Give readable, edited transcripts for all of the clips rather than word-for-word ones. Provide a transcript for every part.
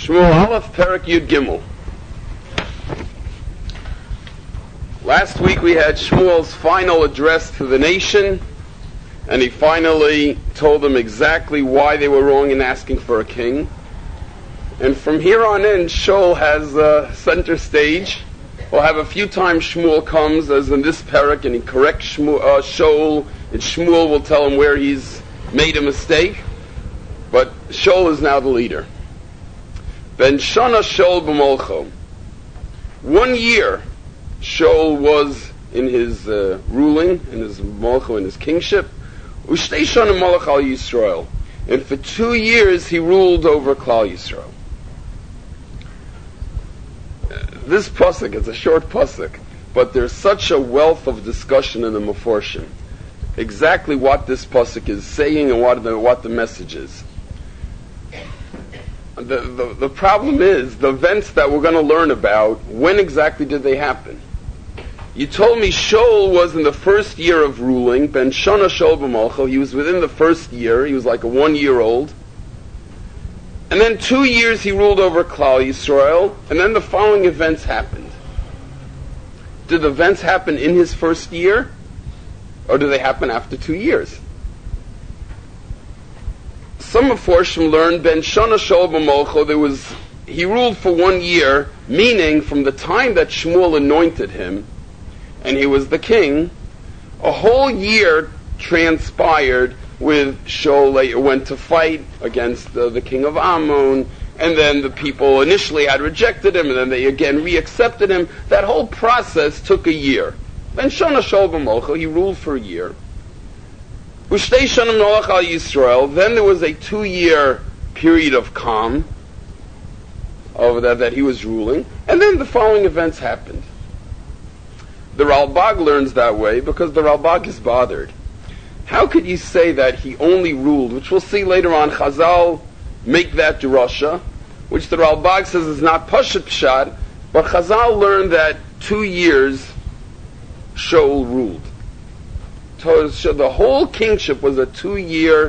Shmuel Aleph, Perek Yud Gimel. Last week we had Shmuel's final address to the nation, and he finally told them exactly why they were wrong in asking for a king. And from here on in, Shaul has center stage. We'll have a few times Shmuel comes, as in this Perek, and he corrects Shaul, and Shmuel will tell him where he's made a mistake. But Shaul is now the leader. Ben Shana Shaul b'Molcho. 1 year Shaul was in his ruling, in his Molcho, in his kingship. Ushtei Shana Malach al Yisrael. And for 2 years he ruled over Klal Yisrael. This pasuk is a short pasuk, but there's such a wealth of discussion in the Meforshim. Exactly what this pasuk is saying and what the message is. The problem is, the events that we're going to learn about, when exactly did they happen? You told me Shaul was in the first year of ruling, Ben Shana Shaul b'Malcho, he was within the first year, he was like a 1-year-old. And then 2 years he ruled over Klal Yisrael, and then the following events happened. Did the events happen in his first year, or did they happen after 2 years? Some Meforshim learned Ben Shana Shaul b'Malcho, he ruled for 1 year, meaning from the time that Shmuel anointed him, and he was the king, a whole year transpired with Shaul went to fight against the king of Ammon, and then the people initially had rejected him, and then they again re-accepted him. That whole process took a year. Ben Shana Shaul b'Malcho, he ruled for a year. Ushtei Shana Malach al Yisrael, then there was a 2-year period of calm over that he was ruling, and then the following events happened. The Ralbag learns that way because the Ralbag is bothered. How could you say that he only ruled, which we'll see later on, Chazal make that drasha, which the Ralbag says is not Pashat Pshat, but Chazal learned that 2 years Shaul ruled. So the whole kingship was a 2-year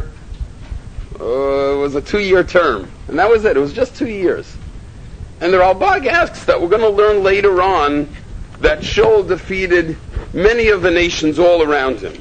term, and that was it. It was just 2 years. And the Ralbag asks that we're going to learn later on that Shaul defeated many of the nations all around him.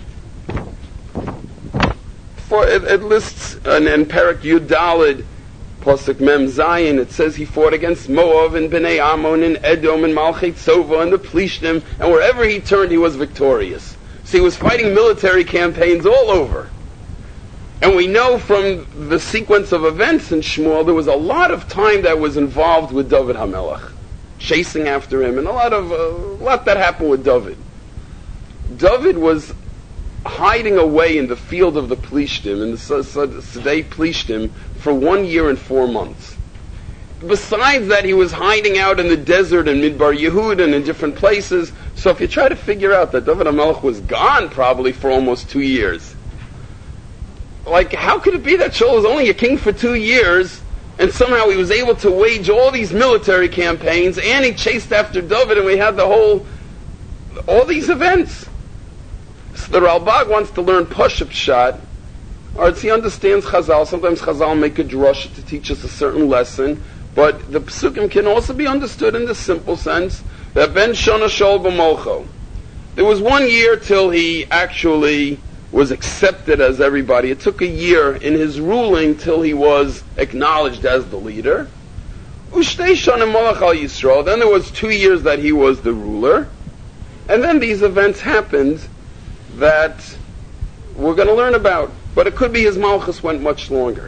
It lists in Perek Yud Daled, Pasuk Mem Zayin, it says he fought against Moab and Bnei Ammon and Edom and Malchei Tzova and the Plishtim, and wherever he turned he was victorious. So he was fighting military campaigns all over. And we know from the sequence of events in Shmuel, there was a lot of time that was involved with David HaMelech, chasing after him, and a lot that happened with David. David was hiding away in the field of the Plishtim, in the Sedei Plishtim, for 1 year and 4 months. Besides that, he was hiding out in the desert in Midbar Yehud and in different places. So if you try to figure out that David HaMelech was gone probably for almost 2 years, like, how could it be that Shaul was only a king for 2 years, and somehow he was able to wage all these military campaigns, and he chased after David, and we had all these events? So the Ralbag wants to learn Pashat Pshat, or he understands Chazal. Sometimes Chazal make a drasha to teach us a certain lesson, but the Psukim can also be understood in the simple sense that Ben Shana Shaul b'Malcho, there was 1 year till he actually was accepted as everybody. It took a year in his ruling till he was acknowledged as the leader. Ushtei Shana Malach al Yisrael, then there was 2 years that he was the ruler, and then these events happened that we're going to learn about. But it could be his Malchus went much longer.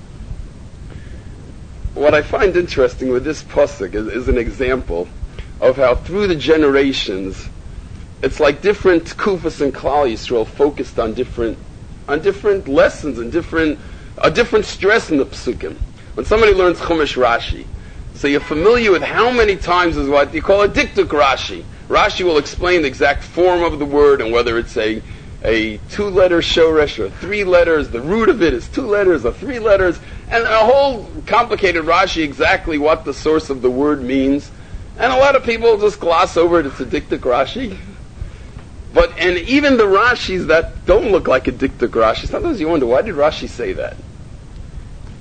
What I find interesting with this pasuk is an example of how through the generations, it's like different Kufas and Klal Yisrael focused on different lessons and a different stress in the Psukim. When somebody learns Chumash Rashi, so you're familiar with how many times is what you call a diktuk Rashi. Rashi will explain the exact form of the word and whether it's a 2-letter shoresh or 3 letters. The root of it is 2 letters or 3 letters, and a whole complicated Rashi exactly what the source of the word means. And a lot of people just gloss over it. It's a diktuk Rashi. And even the Rashis that don't look like a diktuk Rashi, sometimes you wonder, why did Rashi say that?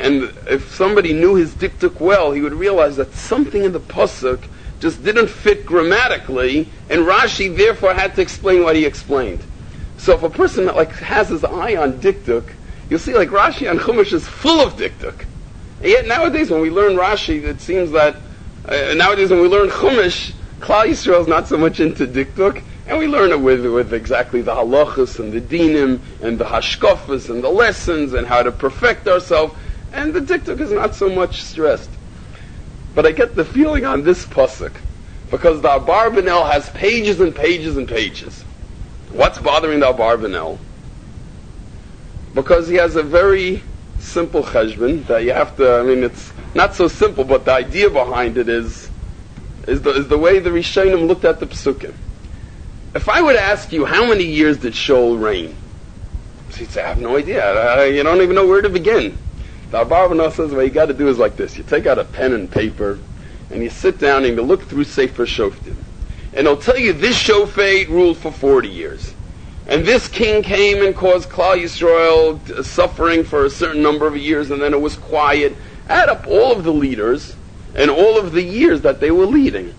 And if somebody knew his diktuk well, he would realize that something in the pasuk just didn't fit grammatically, and Rashi therefore had to explain what he explained. So if a person has his eye on diktuk, you'll see Rashi on Chumash is full of diktuk. And yet nowadays when we learn Rashi, it seems that nowadays when we learn Chumash, Klal Yisrael is not so much into diktuk, and we learn it with exactly the halachas and the dinim and the hashkafas and the lessons and how to perfect ourselves, and the diktuk is not so much stressed. But I get the feeling on this pasuk, because the Abarbanel has pages and pages and pages. What's bothering the Abarbanel? Because he has a very simple cheshbon that you have to, it's not so simple, but the idea behind it is the way the Rishonim looked at the Pesukim. If I would ask you, how many years did Shaul reign? So you'd say, I have no idea. You don't even know where to begin. The Abarbanel says, what you got to do is like this. You take out a pen and paper, and you sit down and you look through Sefer Shoftim. And it'll tell you this Shofet ruled for 40 years. And this king came and caused Klal Yisrael suffering for a certain number of years, and then it was quiet. Add up all of the leaders and all of the years that they were leading.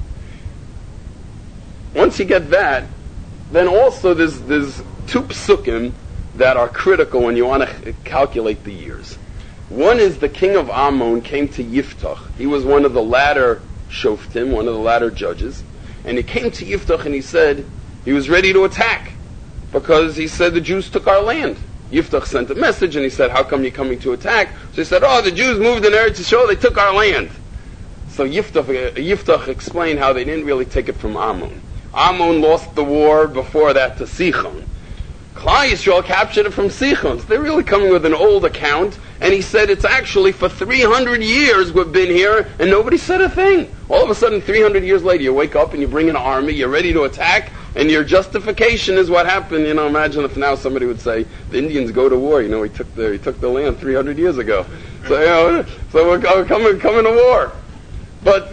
Once you get that, then also there's two psukim that are critical when you want to calculate the years. One is the king of Ammon came to Yiftach. He was one of the latter shoftim, one of the latter judges. And he came to Yiftach and he said he was ready to attack, because he said the Jews took our land. Yiftach sent a message and he said, how come you're coming to attack? So he said, the Jews moved in Eretz Yisrael, they took our land. So Yiftach explained how they didn't really take it from Ammon. Ammon lost the war before that to Sichon. Klal Yisrael captured it from Sichon. So they're really coming with an old account, and he said it's actually for 300 years we've been here and nobody said a thing. All of a sudden 300 years later you wake up and you bring an army, you're ready to attack, and your justification is what happened. Imagine if now somebody would say the Indians go to war, he took the land 300 years ago. So we're coming to war. But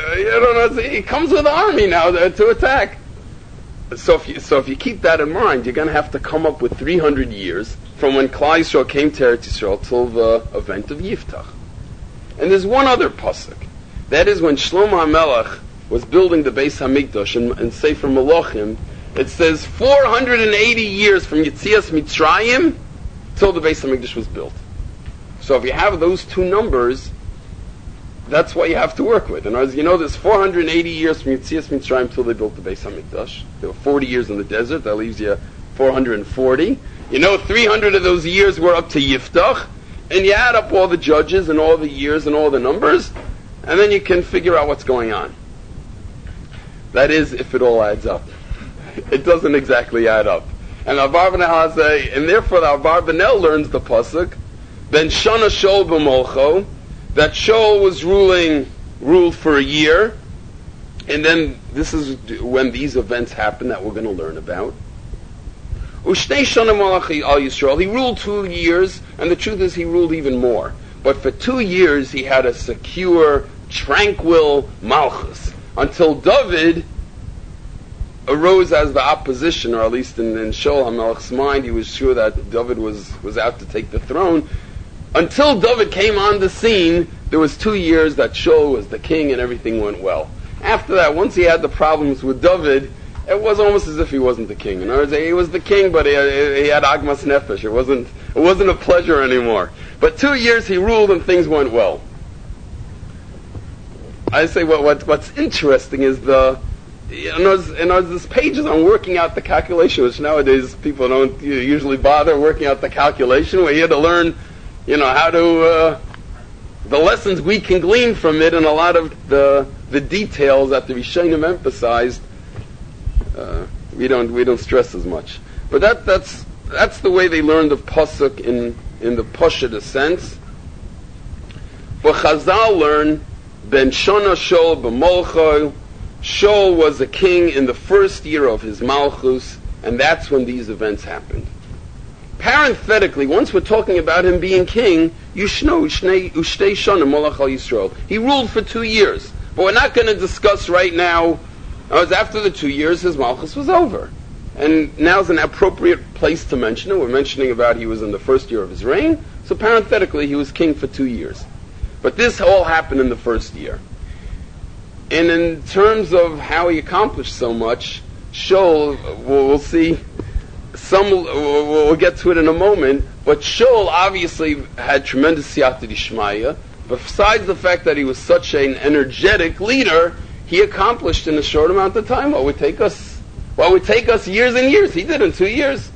he comes with an army now to attack. So if you keep that in mind, you're going to have to come up with 300 years from when Klal Yisrael came to Eretz Yisrael till the event of Yiftach. And there's one other pasuk. That is when Shlomo HaMelech was building the Beis HaMikdash in Sefer Malachim. It says 480 years from Yetzias Mitzrayim till the Beis HaMikdash was built. So if you have those two numbers, that's what you have to work with. And as you know, there's 480 years from Yetzias Mitzrayim until they built the Beis HaMikdash. There were 40 years in the desert. That leaves you 440. 300 of those years were up to Yiftach. And you add up all the judges and all the years and all the numbers, and then you can figure out what's going on. That is, if it all adds up. It doesn't exactly add up. And and therefore the Abarbanel learns the pasuk, Ben Shana Shaul b'Molcho, that Shaul was ruled for a year, and then this is when these events happen that we're going to learn about. Ushnei Shana Malachi al Yisrael, he ruled 2 years, and the truth is he ruled even more. But for 2 years he had a secure, tranquil malchus, until David arose as the opposition, or at least in Shaul HaMelech's mind, he was sure that David was out to take the throne. Until David came on the scene, there was 2 years that Shaul was the king and everything went well. After that, once he had the problems with David, it was almost as if he wasn't the king. In other words, he was the king, but he had agmas nefesh. It wasn't a pleasure anymore. But 2 years he ruled and things went well. I say what's interesting is this pages on working out the calculation, which nowadays people don't usually bother working out the calculation. We're here to learn, how to the lessons we can glean from it, and a lot of the details that the Rishonim emphasized, we don't stress as much. But that's the way they learned the pasuk in the Pashut sense. But Chazal learn Ben Shana Shaul b'Molcho. Shaul was a king in the first year of his Malchus, and that's when these events happened. Parenthetically, once we're talking about him being king, Yushno Ushtei Shana Molach al Yisrael. He ruled for 2 years, but we're not going to discuss right now. After the 2 years, his Malchus was over, and now's an appropriate place to mention it. We're mentioning about he was in the first year of his reign, So parenthetically, he was king for 2 years. But this all happened in the first year. And in terms of how he accomplished so much, Shaul, we'll see, we'll get to it in a moment, but Shaul obviously had tremendous siyata d'ishmaya. Besides the fact that he was such an energetic leader, he accomplished in a short amount of time what would take us years and years. He did in 2 years.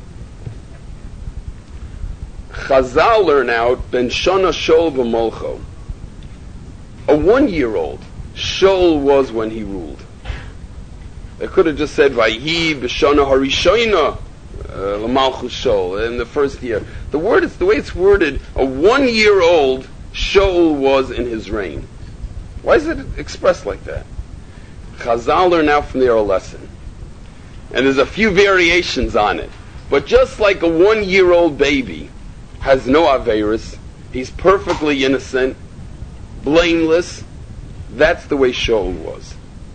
Chazal learn out ben shana Shaul b'molcho. A 1-year-old Shaul was when he ruled. They could have just said Vayhi b'shana harishoina l'malchus Shaul in the first year. The way it's worded, a 1-year-old Shaul was in his reign. Why is it expressed like that? Chazal learn out from there a lesson, and there's a few variations on it. But just like a 1-year-old baby has no aveirus, he's perfectly innocent, blameless. That's the way Shaul was.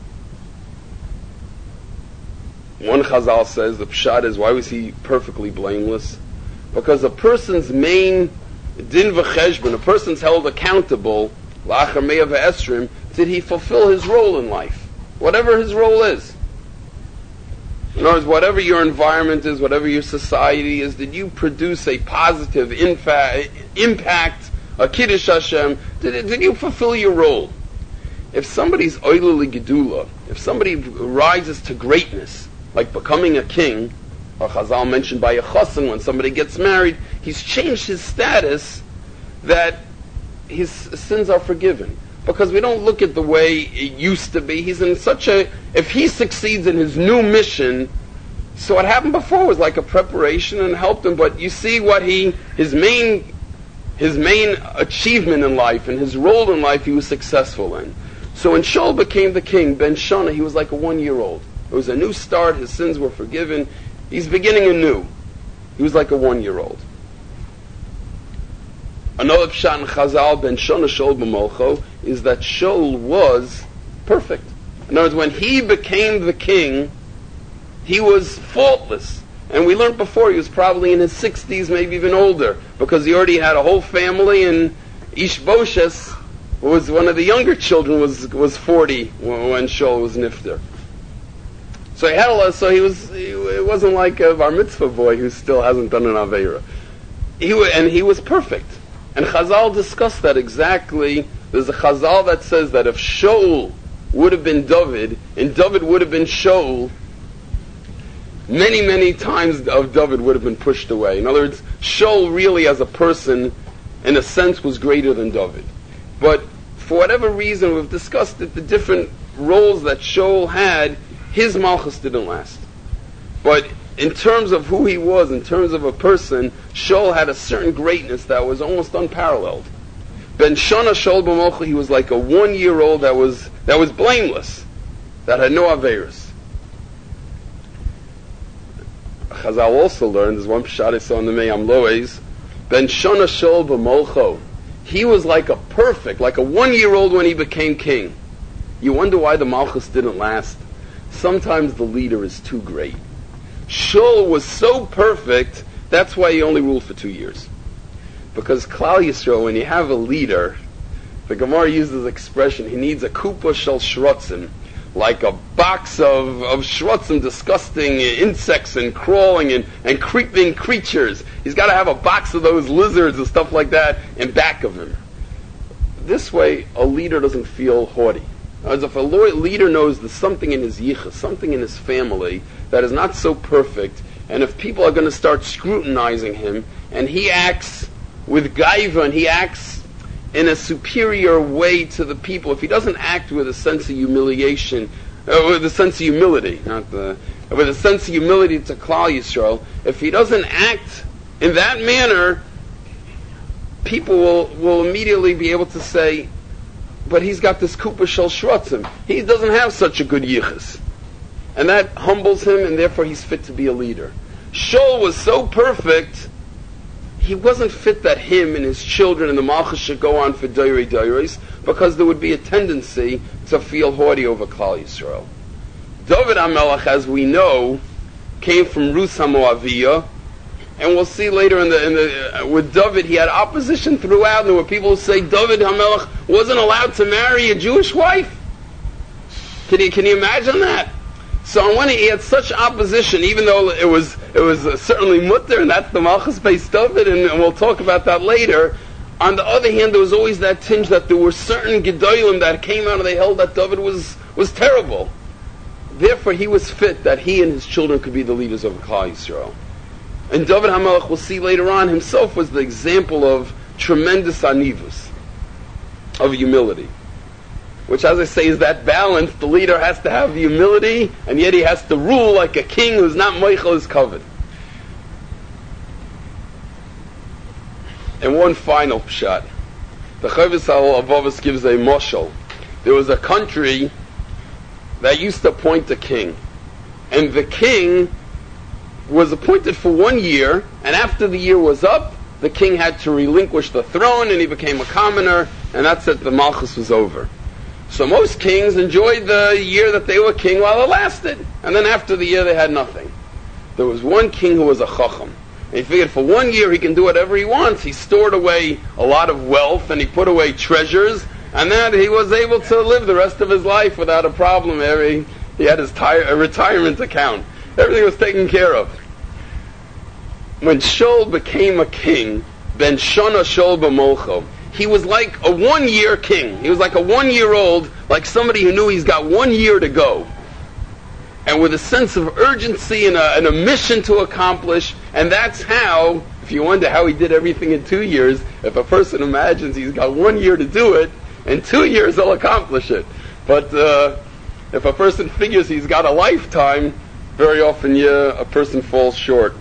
One Chazal says the pshat is, why was he perfectly blameless? Because a person's main din v'cheshbon, a person's held accountable, la'achar me'ah v'esrim, did he fulfill his role in life? Whatever his role is. In other words, whatever your environment is, whatever your society is, did you produce a positive impact, a kiddush Hashem? Did you fulfill your role? If somebody's oiluli gedula, if somebody rises to greatness, like becoming a king, or Chazal mentioned by a chassan, when somebody gets married, he's changed his status that his sins are forgiven. Because we don't look at the way it used to be. He's in such a... If he succeeds in his new mission, so what happened before was like a preparation and helped him. But you see what his main achievement in life and his role in life he was successful in. So when Shaul became the king, Ben Shana, he was like a 1-year-old. It was a new start. His sins were forgiven. He's beginning anew. He was like a 1-year-old. Another pshat in Chazal, Ben Shana Shaul b'molcho, is that Shaul was perfect. In other words, when he became the king, he was faultless. And we learned before he was probably in his 60s, maybe even older, because he already had a whole family, and Ishbosheth was one of the younger children, was 40 when Shaul was nifter. So he had a lot. So it wasn't like a bar mitzvah boy who still hasn't done an aveira. He was perfect. And Chazal discussed that exactly. There's a Chazal that says that if Shaul would have been David, and David would have been Shaul, many, many times of David would have been pushed away. In other words, Shaul really as a person, in a sense, was greater than David. But for whatever reason, we've discussed that the different roles that Shaul had, his malchus didn't last. But in terms of who he was, in terms of a person, Shaul had a certain greatness that was almost unparalleled. Ben Shana Shaul b'molcho, he was like a 1-year-old that was blameless, that had no aveirus. Chazal also learned, there's one pshat I saw in the Me'am Loes, Ben Shana Shaul b'molcho, he was like a 1-year-old when he became king. You wonder why the malchus didn't last? Sometimes the leader is too great. Shaul was so perfect, that's why he only ruled for 2 years. Because Klal Yisrael, when you have a leader, the Gemara uses this expression, he needs a kupa shel shrotzim, like a box of shrotzim, disgusting insects and crawling and creeping creatures. He's got to have a box of those lizards and stuff like that in back of him. This way, a leader doesn't feel haughty. As if a leader knows there's something in his yichus, something in his family that is not so perfect, and if people are going to start scrutinizing him, and he acts with gaiva, and he acts in a superior way to the people, if he doesn't act with a sense of humiliation, with a sense of humility, with a sense of humility to Klal Yisrael, if he doesn't act in that manner, people will immediately be able to say, but he's got this kupa shel shrotzim. He doesn't have such a good yichus. And that humbles him, and therefore he's fit to be a leader. Shaul was so perfect, he wasn't fit that him and his children and the malchus should go on for dairei dairos, because there would be a tendency to feel haughty over Klal Yisrael. David HaMelech, as we know, came from Rus HaMoaviyah, And we'll see later with David, he had opposition throughout. There were people who say David HaMelech wasn't allowed to marry a Jewish wife. Can you imagine that? So on one hand, he had such opposition, even though it was certainly mutter, and that's the Malchus Beis David, and we'll talk about that later. On the other hand, there was always that tinge that there were certain Gedolim that came out and they held that David was terrible. Therefore, he was fit that he and his children could be the leaders of Klal Yisrael. And David HaMelech, we'll see later on, himself was the example of tremendous anivus, of humility. Which, as I say, is that balance. The leader has to have the humility, and yet he has to rule like a king who's not moichel his kavod. And one final pshat. The Chavis Al-Avavos gives a moshel. There was a country that used to appoint a king. And the king was appointed for 1 year, and after the year was up, the king had to relinquish the throne, and he became a commoner, and that's it, the Malchus was over. So most kings enjoyed the year that they were king while it lasted, and then after the year they had nothing. There was one king who was a chacham, and he figured for 1 year he can do whatever he wants. He stored away a lot of wealth, and he put away treasures, and then he was able to live the rest of his life without a problem. He had his retirement account. Everything was taken care of. When Shaul became a king, Ben Shana Shaul b'Molcho, he was like a 1 year king. He was like a 1 year old, like somebody who knew he's got 1 year to go. And with a sense of urgency and a mission to accomplish. And that's how, if you wonder how he did everything in 2 years, if a person imagines he's got 1 year to do it, in 2 years he'll accomplish it. But if a person figures he's got a lifetime, very often a person falls short.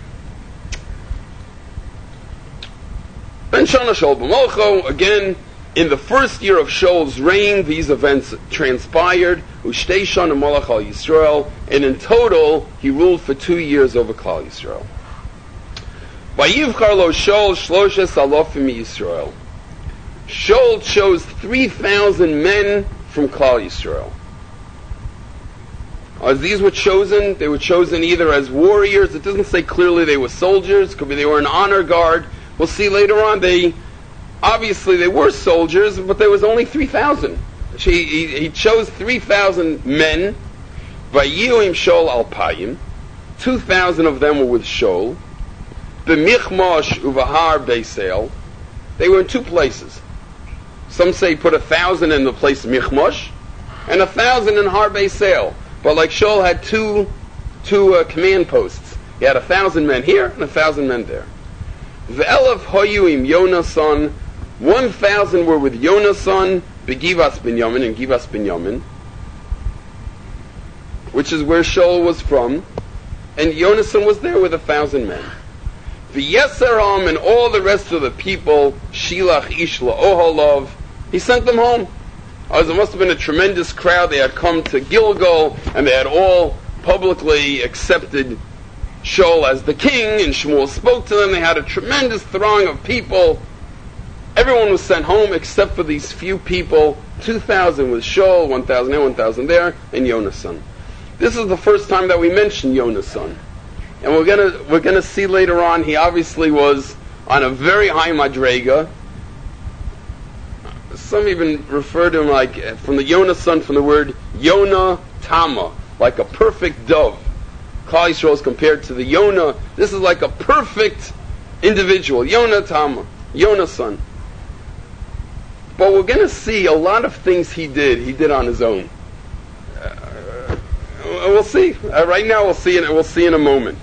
Ben Shana Shaul b'Molcho, again, in the first year of Shaul's reign, these events transpired. Ushtei Shana Malach al Yisrael, and in total, he ruled for 2 years over Klal Yisrael. Vayivchar lo Shaul shloshes alofim Yisrael. Shaul chose 3,000 men from Klal Yisrael. As these were chosen, they were chosen either as warriors. It doesn't say clearly they were soldiers. Could be they were an honor guard. We'll see later on, obviously they were soldiers, but there was only 3,000. He chose 3,000 men. Vayiyuim Shaul alpayim. 2,000 of them were with Shaul. B'michmosh uvahar beisel. They were in two places. Some say put 1,000 in the place Michmosh, and 1,000 in Har Beisel. But like Shaul had two command posts. He had 1,000 men here and 1,000 men there. Ve'elef hoyuim Yonason, 1,000 were with Yonason, Begivas Binyamin, and Givas Binyamin, which is where Shaul was from, and Yonason was there with 1,000 men. V'yeseram, and all the rest of the people, Shilach Ishla Oholov, he sent them home. There must have been a tremendous crowd. They had come to Gilgal, and they had all publicly accepted Shaul as the king, and Shmuel spoke to them. They had a tremendous throng of people. Everyone was sent home except for these few people. 2,000 with Shaul, 1,000 there, 1,000 there, and Yonason. This is the first time that we mention Yonason. And we're gonna see later on, he obviously was on a very high madrega. Some even refer to him like, from the Yonason, from the word Yona Tama, like a perfect dove. Klal Yisrael is compared to the Yonah. This is like a perfect individual. Yonah Tama, Yonason. But we're going to see a lot of things he did on his own. We'll see. Right now we'll see in a moment.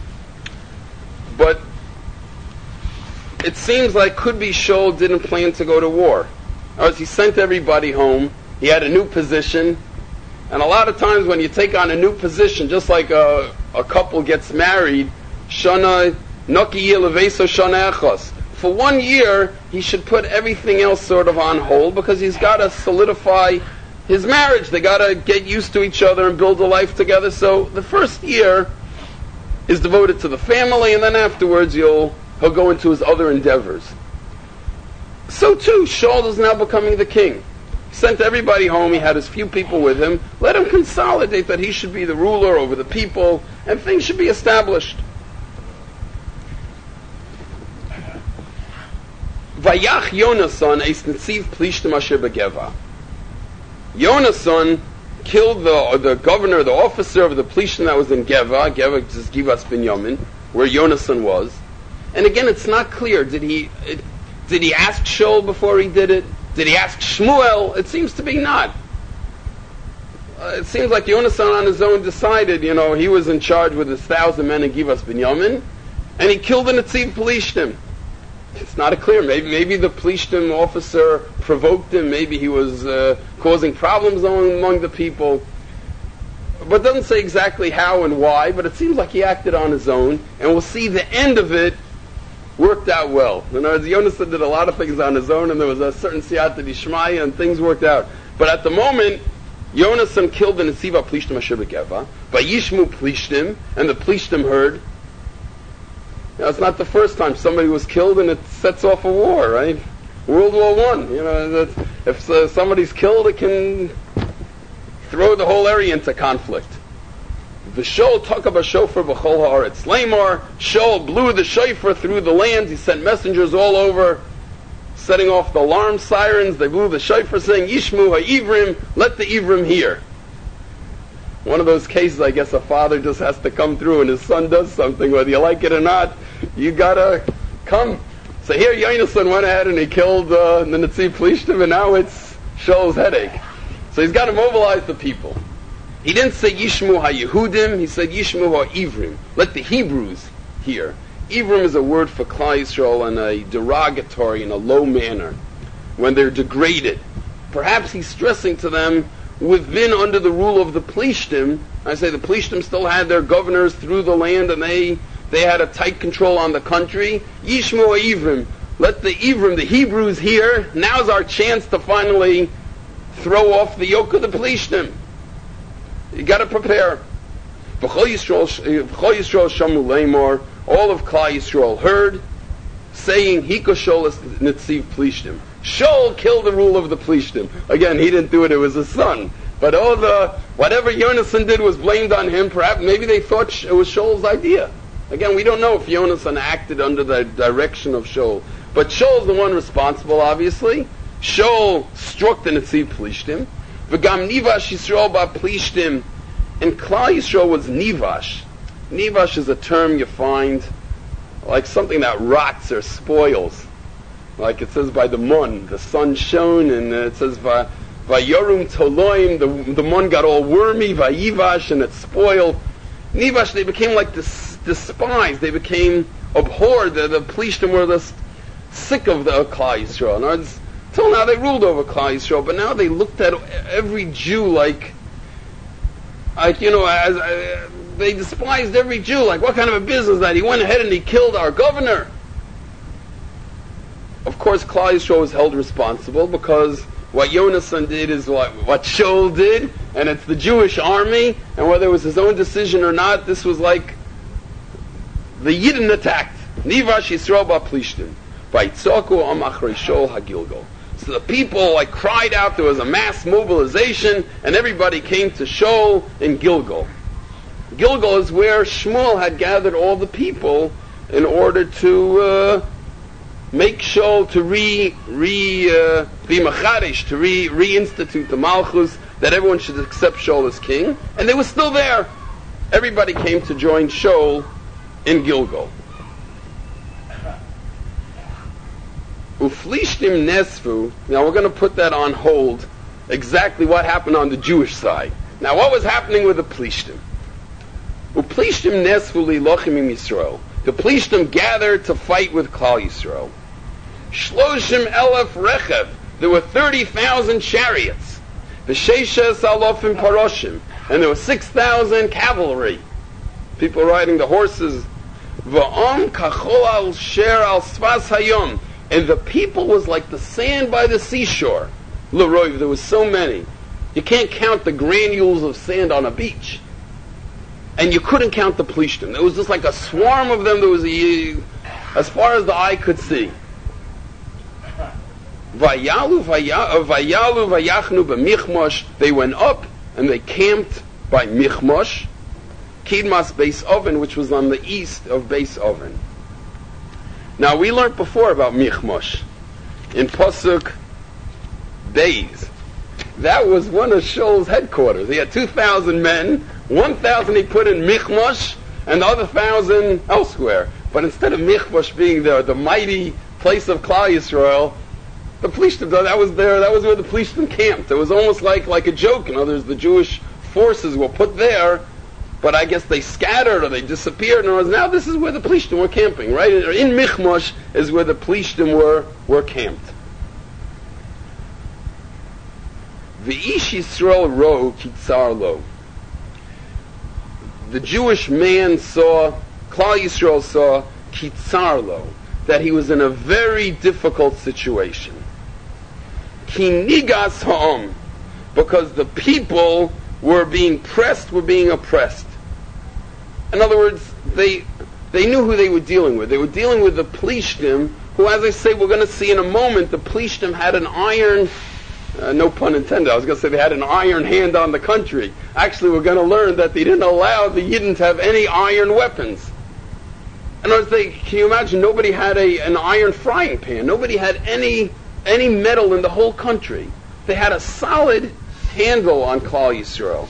But it seems like could be Shaul didn't plan to go to war. He sent everybody home. He had a new position. And a lot of times when you take on a new position, just like a couple gets married, Shana Noki Yeleveso Shana Echos. For 1 year, he should put everything else sort of on hold because he's got to solidify his marriage. They got to get used to each other and build a life together. So the first year is devoted to the family, and then afterwards he'll go into his other endeavors. So too, Shaul is now becoming the king. He sent everybody home. He had his few people with him. Let him consolidate that he should be the ruler over the people, and things should be established. Vayach Yonasan eis netziv plishtim asher begeva. Yonasan killed the governor, the officer of the plishtim that was in Geva. Geva is Givas Binyamin, where Yonasan was. And again, it's not clear. Did he ask Shaul before he did it? Did he ask Shmuel? It seems to be not. It seems like Yonasan on his own decided, he was in charge with his 1,000 men in Givas Binyamin, and he killed the Netziv Plishtim. It's not clear. Maybe the Plishtim officer provoked him. Maybe he was causing problems among the people. But it doesn't say exactly how and why, but it seems like he acted on his own, and we'll see the end of it worked out well. In other words, Yonasan did a lot of things on his own, and there was a certain siyata d'ishmaya, and things worked out. But at the moment, Yonasan killed the Netziva Plishtim Asher Begeva, by Yishmu Plishtim, and the Plishtim heard. It's not the first time somebody was killed and it sets off a war, right? World War I. If somebody's killed, it can throw the whole area into conflict. V'Shaul took up a shofar b'chol haaretz. Lamar, Shaul blew the shofar through the land. He sent messengers all over, setting off the alarm sirens. They blew the shofar saying, Yishmu ha'ivrim, let the Ivrim hear. One of those cases, I guess a father just has to come through and his son does something, whether you like it or not, you gotta come. So here Yonasan went ahead and he killed the Netziv Plishtim, and now it's Shaul's headache. So he's got to mobilize the people. He didn't say Yishmu ha-Yehudim, he said Yishmu ha-Ivrim. Let the Hebrews hear. Ivrim is a word for Klal Yisrael in a derogatory, in a low manner, when they're degraded. Perhaps he's stressing to them, we've been under the rule of the Plishtim. I say the Plishtim still had their governors through the land, and they had a tight control on the country. Yishmu ha-Ivrim. Let the Ivrim, the Hebrews hear. Now's our chance to finally throw off the yoke of the Plishtim. You got to prepare. V'chol Yisrael shamu leimor. All of Klal Yisrael heard, saying, Hiko Shaul Netziv Plishtim. Shaul killed the rule of the Plishtim. Again, he didn't do it; it was his son. But whatever Yonasan did was blamed on him. Perhaps maybe they thought it was Shaul's idea. Again, we don't know if Yonasan acted under the direction of Shaul, but Shaul's the one responsible, obviously. Shaul struck the Netziv Plishtim. V'gam Nivash Yisrael ba Plishtim, and Klal Yisrael was Nivash. Nivash is a term you find like something that rots or spoils. Like it says by the mun, the sun shone, and it says Vayorum Toloim, the mun got all wormy, Vayivash, and it spoiled. Nivash, they became like despised, they became abhorred. The Plishtim were just sick of the Klal Yisrael. In other words, till now they ruled over Klal Yisrael, but now they looked at every Jew like they despised every Jew. Like, what kind of a business that he went ahead and he killed our governor? Of course, Klal Yisrael was held responsible because what Yonasan did is what Shaul did, and it's the Jewish army, and whether it was his own decision or not, this was like the Yidden attacked. Nivash Yisrael ba Plishtim. Vayitzoku am achrei Shaul hagilgal. So the people cried out, there was a mass mobilization, and everybody came to Shaul in Gilgal. Gilgal is where Shmuel had gathered all the people in order to make Shaul to be machadish, to reinstitute the Malchus, that everyone should accept Shaul as king. And they were still there. Everybody came to join Shaul in Gilgal. Uflishtim nesfu. Now we're going to put that on hold. Exactly what happened on the Jewish side. Now what was happening with the Plishtim? Uplishtim nesfu lilochim im Yisrael. The Plishtim gathered to fight with Klal Yisrael. Shloshim elef rechev. There were 30,000 chariots. V'sheishes alofim paroshim. And there were 6,000 cavalry. People riding the horses. V'am kachol al sher al svas hayom. And the people was like the sand by the seashore. L'roiv, there was so many. You can't count the granules of sand on a beach. And you couldn't count the Plishtim. There was just like a swarm of them. There was as far as the eye could see. Vayalu vayachnu b'michmosh. They went up and they camped by Michmosh. Kidmas Beis Oven, which was on the east of Beis Oven. Now we learned before about Michmosh. in Pasuk Beis. That was one of Shaul's headquarters. He had 2,000 men, 1,000 he put in Michmash, and the other 1,000 elsewhere. But instead of Michmash being the mighty place of Klal Yisrael, the Plishtim, that was where the Plishtim camped. It was almost like a joke. In other words, the Jewish forces were put there, but I guess they scattered or they disappeared. In other words, now this is where the Plishtim were camping, right? In Michmash is where the Plishtim were camped. V'ish Yisrael ro kitzar lo. The Jewish man saw, Klal Yisrael saw, kitzar lo, that he was in a very difficult situation. Ki nigas ha'am, because the people were being pressed, were being oppressed. In other words, they knew who they were dealing with. They were dealing with the Plishtim, who, as I say, we're going to see in a moment, the Plishtim had an iron, no pun intended, I was going to say they had an iron hand on the country. Actually, we're going to learn that they didn't allow the Yidden to have any iron weapons. In other words, can you imagine, nobody had an iron frying pan. Nobody had any metal in the whole country. They had a solid handle on Klal Yisrael.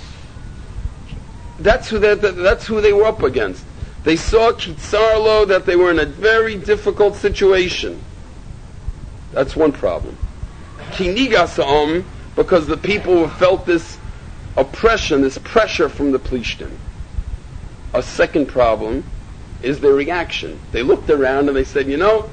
That's who they were up against. They saw kitzar lo, that they were in a very difficult situation. That's one problem. Ki nigas ha'am, because the people felt this oppression, this pressure from the Plishtim. A second problem is their reaction. They looked around and they said,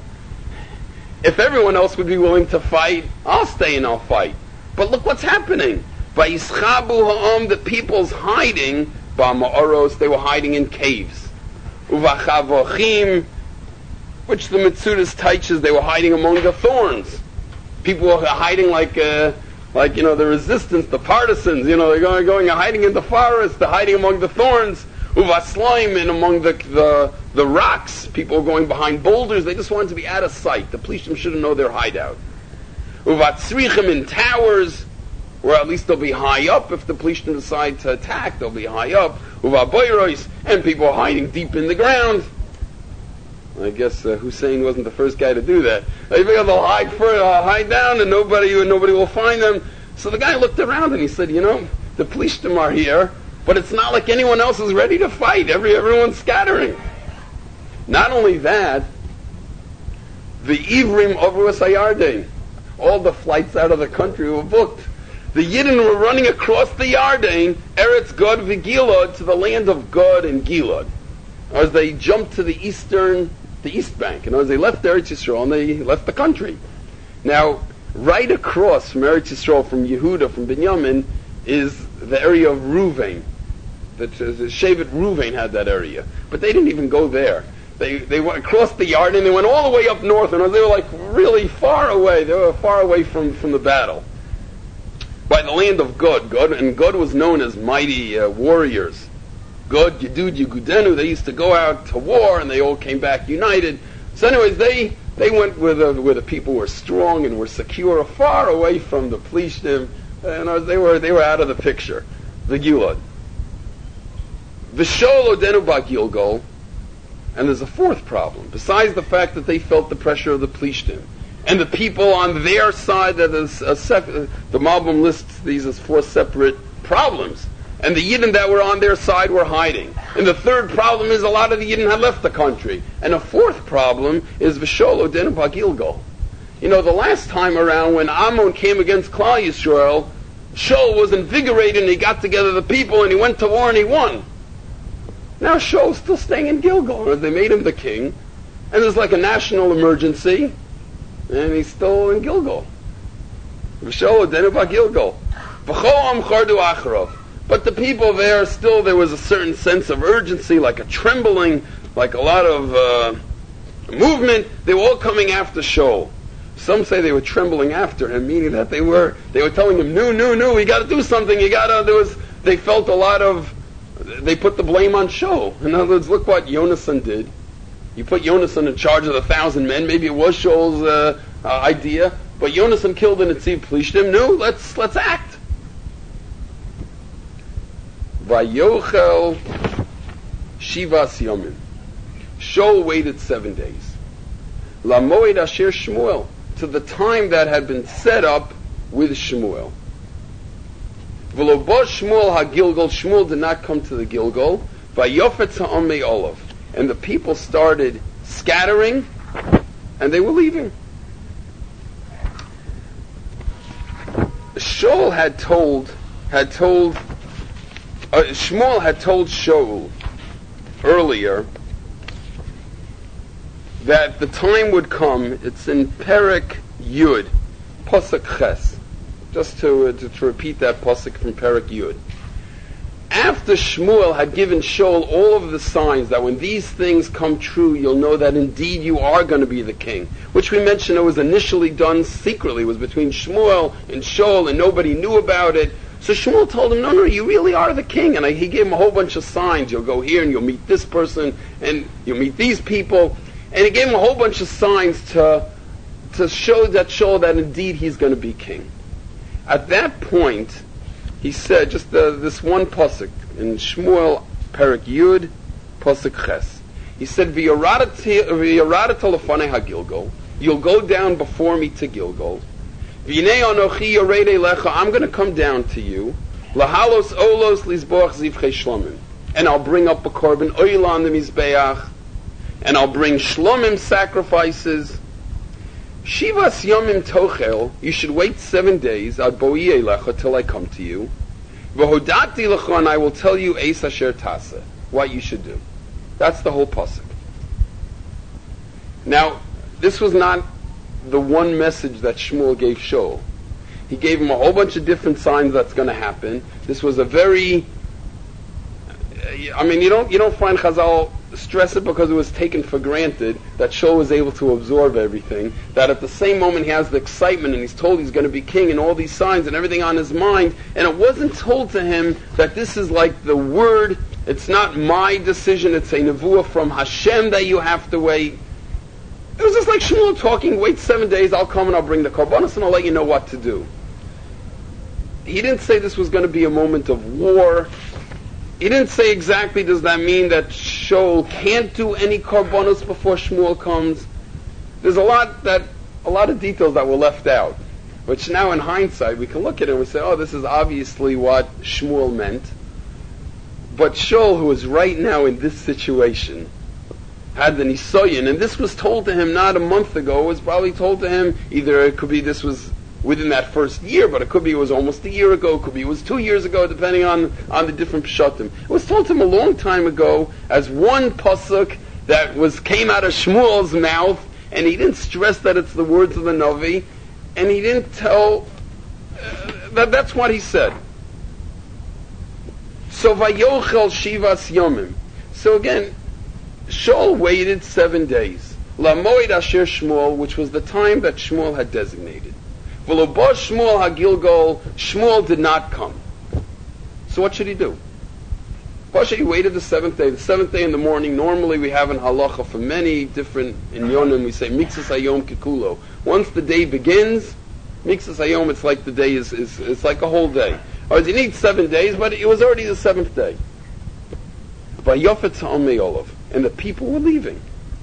if everyone else would be willing to fight, I'll stay and I'll fight. But look what's happening. Vayischabu ha'am, the people's hiding, ba'ma'oros, they were hiding in caves. Uvachavochim, which the Metzudas teaches, they were hiding among the thorns. People were hiding like the resistance, the partisans, they're going hiding in the forest, they're hiding among the thorns. Uvaslaim, and among the rocks, people were going behind boulders. They just wanted to be out of sight. The Plishtim shouldn't know their hideout. Uvatzrichim, in towers, or at least they'll be high up. If the Plishtim decide to attack, they'll be high up. Uvaboyros, and people are hiding deep in the ground. I guess Hussein wasn't the first guy to do that. They figure they'll hide down, and nobody will find them. So the guy looked around and he said, the Plishtim are here, but it's not like anyone else is ready to fight. Everyone's scattering. Not only that, the Ivrim over Sayarden, all the flights out of the country were booked. The Yidden were running across the Yarden, Eretz Gad v'Gilad, to the land of Gad and Gilad. As they jumped to the east bank, and as they left Eretz Yisrael, and they left the country. Now, right across from Eretz Yisrael, from Yehuda, from Binyamin, is the area of Ruvain. The Shevet Ruvain had that area, but they didn't even go there. They went across the Yarden, and they went all the way up north, and they were really far away. They were far away from the battle. By the land of Gad, and Gad was known as mighty warriors. Gad, Yedud, Yegudenu, they used to go out to war, and they all came back united. So anyways, they went where the people were strong and were secure, far away from the Plishtim, and they were out of the picture. The Gilad. V'shol odenu ba Gilgal, and there's a fourth problem. Besides the fact that they felt the pressure of the Plishtim, and the people on their side, that is the Malbim lists these as four separate problems. And the Yidden that were on their side were hiding. And the third problem is a lot of the Yidden had left the country. And a fourth problem is V'shol odenu ba Gilgal. The last time around when Ammon came against Klal Yisrael, Shaul was invigorated and he got together the people and he went to war and he won. Now Shaul's still staying in Gilgal. They made him the king, and there's like a national emergency, and he's still in Gilgal. V'shol odenu ba Gilgal. V'chol am chardu acharav. But the people there was a certain sense of urgency, like a trembling, like a lot of movement. They were all coming after Shaul. Some say they were trembling after him, meaning that they were telling him, no, we got to do something. They felt they put the blame on Shaul. In other words, look what Yonasan did. You put Yonasan in charge of 1,000 men. Maybe it was Shaul's idea, but Yonasan killed the Netziv Plishtim. No, let's act. Vayochel Shivas Yomin. Shaul waited 7 days. Lamoed Asher Shmuel, to to the time that had been set up with Shmuel. V'lo bo Shmuel ha-Gilgal, Shmuel did not come to the Gilgal, v'yofetz ha'am me'olav. And the people started scattering, and they were leaving. Shmuel had told Shaul earlier that the time would come. It's in Perek Yud, Pasuk Ches. Just to repeat that pasuk from Perek Yud. After Shmuel had given Shaul all of the signs that when these things come true, you'll know that indeed you are going to be the king, which we mentioned it was initially done secretly. It was between Shmuel and Shaul, and nobody knew about it. So Shmuel told him, no, you really are the king. And he gave him a whole bunch of signs. You'll go here and you'll meet this person and you'll meet these people. And he gave him a whole bunch of signs to show that indeed he's going to be king. At that point, he said, just this one pasuk in Shmuel Perek Yud, pasuk Ches. He said, "V'yarata lefanei ha-Gilgal." You'll go down before me to Gilgal. V'nei anochi yored elecha. I'm going to come down to you. Lahalos olos lizboach zivchei shlomim. And I'll bring up a korban oila on the mizbeach. And I'll bring shlomim sacrifices. Shivas yomim tochel, you should wait 7 days, ad bo'i elecha, till I come to you. V'hodati lecha, and I will tell you eis asher tasa, what you should do. That's the whole pasuk. Now, this was not the one message that Shmuel gave Shaul. He gave him a whole bunch of different signs that's going to happen. This was a very, you don't find Chazal stress it because it was taken for granted that Shaul was able to absorb everything, that at the same moment he has the excitement and he's told he's going to be king and all these signs and everything on his mind, and it wasn't told to him that this is like the word, it's not my decision, it's a nevuah from Hashem that you have to wait. It was just like Shmuel talking, wait 7 days, I'll come and I'll bring the korbanos and I'll let you know what to do. He didn't say this was going to be a moment of war. He didn't say exactly, does that mean that Shaul can't do any korbanos before Shmuel comes? There's a lot of details that were left out, which now in hindsight we can look at it and we say, oh, this is obviously what Shmuel meant. But Shaul, who is right now in this situation, had the nisoyin, and this was told to him not a month ago. It was probably told to him, either it could be this was within that first year, but it could be it was almost a year ago, it could be it was 2 years ago, depending on the different pshatim. It was told to him a long time ago as one pasuk that came out of Shmuel's mouth, and he didn't stress that it's the words of the Navi, and he didn't tell that's what he said. So vayochel shivas yomim. So again, Shaul waited 7 days. Lamoid asher Shmuel, which was the time that Shmuel had designated. V'lo bo Shmuel ha-Gilgal, Shmuel did not come. So what should he do? He waited the 7th day. The 7th day in the morning, normally we have an halacha for many different inyonim, we say mikzas hayom kikulo. Once the day begins, mikzas hayom, it's like the day is like a whole day. Or you need 7 days, but it was already the 7th day. Vayofetz ha'am me'olav. And the people were leaving.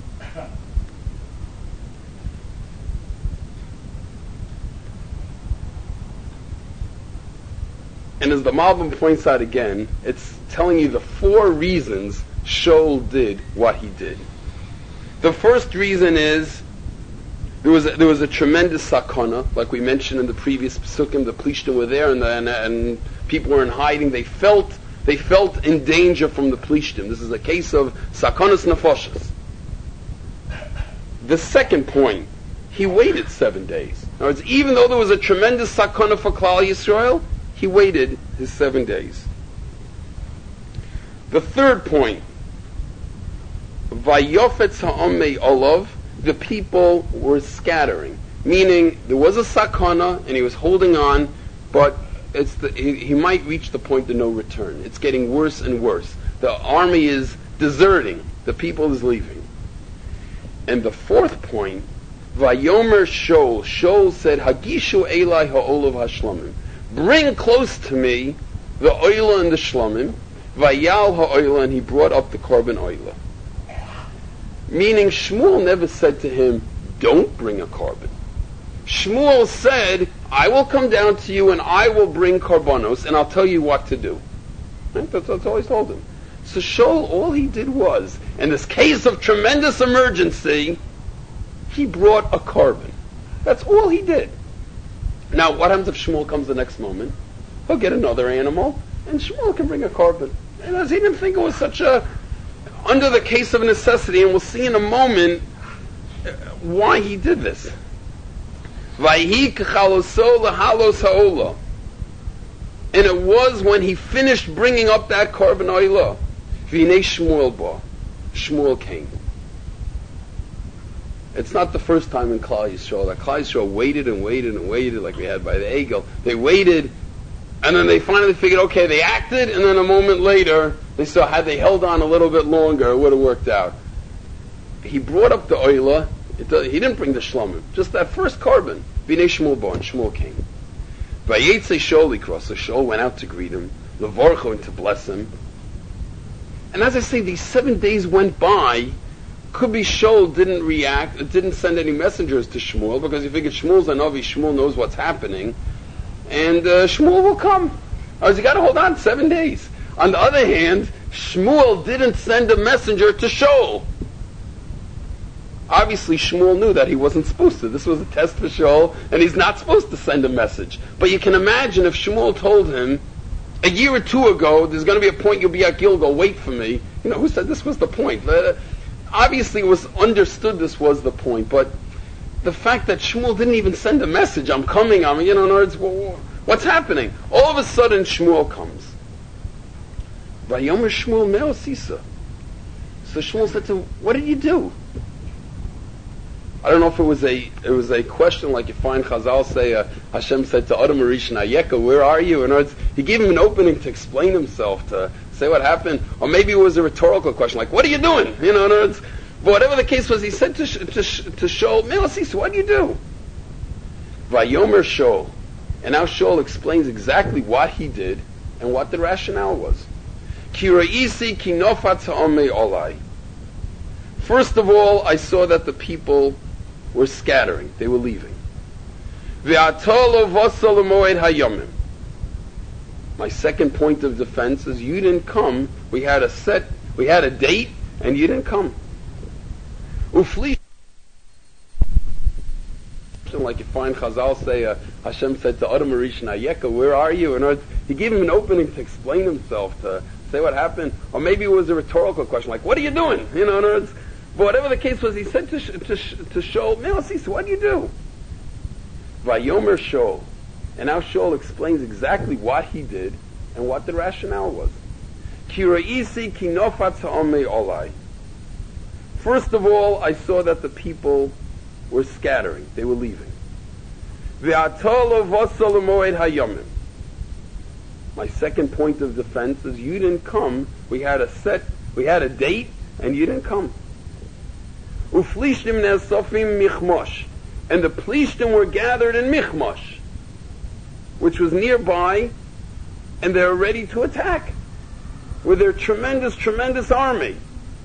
And as the Malbim points out again, it's telling you the 4 reasons Shaul did what he did. The first reason is there was a tremendous sakana, like we mentioned in the previous Pesukim. The Plishtim were there, and people were in hiding. They felt in danger from the Plishtim. This is a case of sakanas nefashos. The second point, he waited 7 days. In other words, even though there was a tremendous sakana for Klal Yisrael, he waited his 7 days. The third point, vayofetz ha'am me'olav, the people were scattering. Meaning, there was a sakana, and he was holding on, but he might reach the point of no return. It's getting worse and worse. The army is deserting. The people is leaving. And the fourth point, Vayomer Shaul. Shaul said, Hagishu Elai ha'olav ha'shlomim. Bring close to me the oila and the shlomim. Vayal ha'oila, and he brought up the korban oila. Meaning Shmuel never said to him, don't bring a korban. Shmuel said, I will come down to you and I will bring korbanos and I'll tell you what to do. Right? That's all he told him. So Shaul, all he did was, in this case of tremendous emergency, he brought a korban. That's all he did. Now, what happens if Shmuel comes the next moment? He'll get another animal, and Shmuel can bring a korban. And as he didn't think it was such a, under the case of necessity, and we'll see in a moment why he did this. Vayhi k'chaloso l'halos ha'olah. And it was when he finished bringing up that korban oilah, v'nei Shmuel ba. Shmuel came. It's not the first time in Klal Yisrael that Klal Yisrael waited and waited and waited, like we had by the Egel. They waited, and then they finally figured, okay, they acted, and then a moment later, they saw had they held on a little bit longer, it would have worked out. He brought up the oilah. He didn't bring the shlomim, just that first korban. V'nei Shmuel ba, and Shmuel came. Vayetze Shaul ikros, so Shaul went out to greet him, levorcho, and to bless him. And as I say, these 7 days went by. Could be Shaul didn't react, didn't send any messengers to Shmuel, because he figured Shmuel's a Navi, Shmuel knows what's happening, and Shmuel will come. Otherwise, you got to hold on 7 days. On the other hand, Shmuel didn't send a messenger to Shaul. Obviously, Shmuel knew that he wasn't supposed to. This was a test for Shaul, and he's not supposed to send a message. But you can imagine if Shmuel told him, a year or two ago, there's going to be a point you'll be at Gilgal, wait for me. You know, who said this was the point? Obviously, it was understood this was the point, but the fact that Shmuel didn't even send a message, I'm coming, in other words, what's happening? All of a sudden, Shmuel comes. Vayomer Shmuel meo sisa. So Shmuel said to him, what did you do? I don't know if it was a question like you find Chazal say, Hashem said to Adam Rishon Ayeka, where are you? In other words, he gave him an opening to explain himself, to say what happened, or maybe it was a rhetorical question, like, what are you doing? In other words, but whatever the case was, he said to Shaul, Me'osis, what do you do? Vayomer Shaul. And now Shaul explains exactly what he did and what the rationale was. Ki ra'isi ki nofat ha'amei olai. First of all, I saw that the people were scattering. They were leaving. Ve'atolo v'asal moed hayomim. My second point of defense is you didn't come. We had a date, and you didn't come. Ufli, like you find Chazal say, Hashem said to Adam Rishon Ayeka, where are you? In other words, he gave him an opening to explain himself, to say what happened, or maybe it was a rhetorical question, like, what are you doing? In other words, but whatever the case was, he said to Shaul, Me'osis, what do you do? Vayomer Shaul. And now Shaul explains exactly what he did and what the rationale was. Ki ra'isi ki nofat ha'amei olai. First of all, I saw that the people were scattering. They were leaving. Ve'atolo v'asal moed hayomim. My second point of defense is you didn't come. We had a date, and you didn't come. Uflishtim ne'asofim michmosh. And the Plishtim were gathered in Michmosh, which was nearby, and they were ready to attack with their tremendous, tremendous army.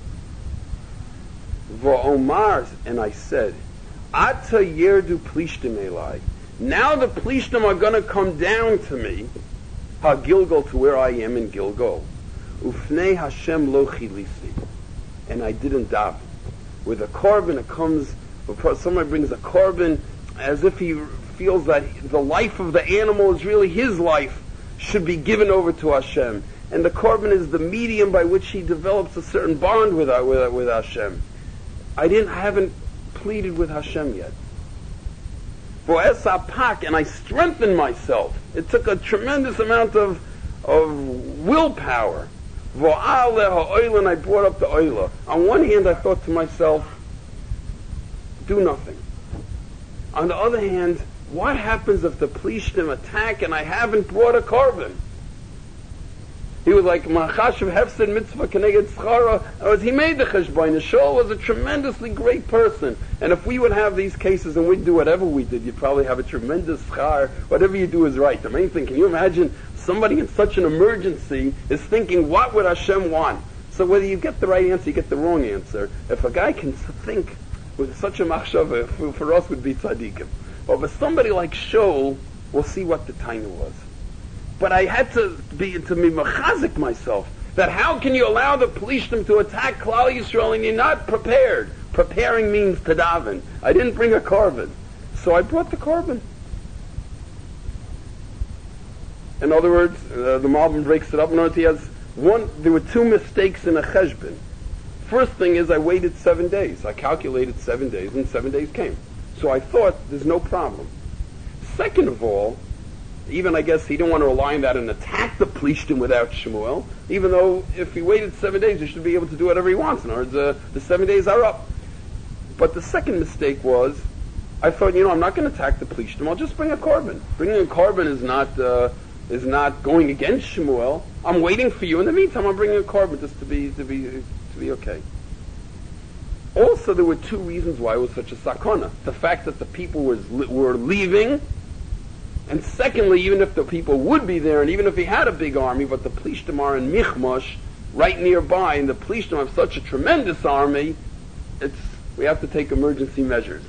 Va'omar, and I said, Ata yerdu Plishtim elai. Now the Plishtim are going to come down to me, ha-Gilgal, to where I am in Gilgal. Ufnei Hashem lo chilisi. And I didn't daven. With a korban, it comes, somebody brings a korban as if he feels that the life of the animal is really his life, should be given over to Hashem. And the korban is the medium by which he develops a certain bond with Hashem. I haven't pleaded with Hashem yet. And I strengthened myself. It took a tremendous amount of willpower. And I brought up the oilah. On one hand, I thought to myself, do nothing. On the other hand, what happens if the Plishtim attack and I haven't brought a korban? He was like, Machashav Hefsid Mitzvah Keneged Schara. He made the cheshbon. Shaul was a tremendously great person. And if we would have these cases and we'd do whatever we did, you'd probably have a tremendous schar. Whatever you do is right. The main thing, can you imagine somebody in such an emergency is thinking, what would Hashem want? So whether you get the right answer, you get the wrong answer. If a guy can think with such a machshava, for us would be tzaddikim. But for somebody like Shaul, we'll see what the taina was. But I had to be mechazik myself, that how can you allow the Plishtim to attack Klal Yisrael and you're not prepared? Preparing means to daven. I didn't bring a korban, so I brought the korban. In other words, the Malbim breaks it up. In other words, there were two mistakes in a cheshbon. First thing is I waited 7 days. I calculated 7 days, and 7 days came. So I thought there's no problem. Second of all, even I guess he didn't want to rely on that and attack the Plishtim without Shmuel, even though if he waited 7 days, he should be able to do whatever he wants. In other words, the 7 days are up. But the second mistake was, I thought, I'm not going to attack the Plishtim. I'll just bring a korban. Bringing a korban is not going against Shmuel. I'm waiting for you. In the meantime, I'm bringing a korban just to be okay. Also, there were two reasons why it was such a sakana. The fact that the people were leaving, and secondly, even if the people would be there, and even if he had a big army, but the Plishtim are in Michmash, right nearby, and the Plishtim have such a tremendous army, we have to take emergency measures.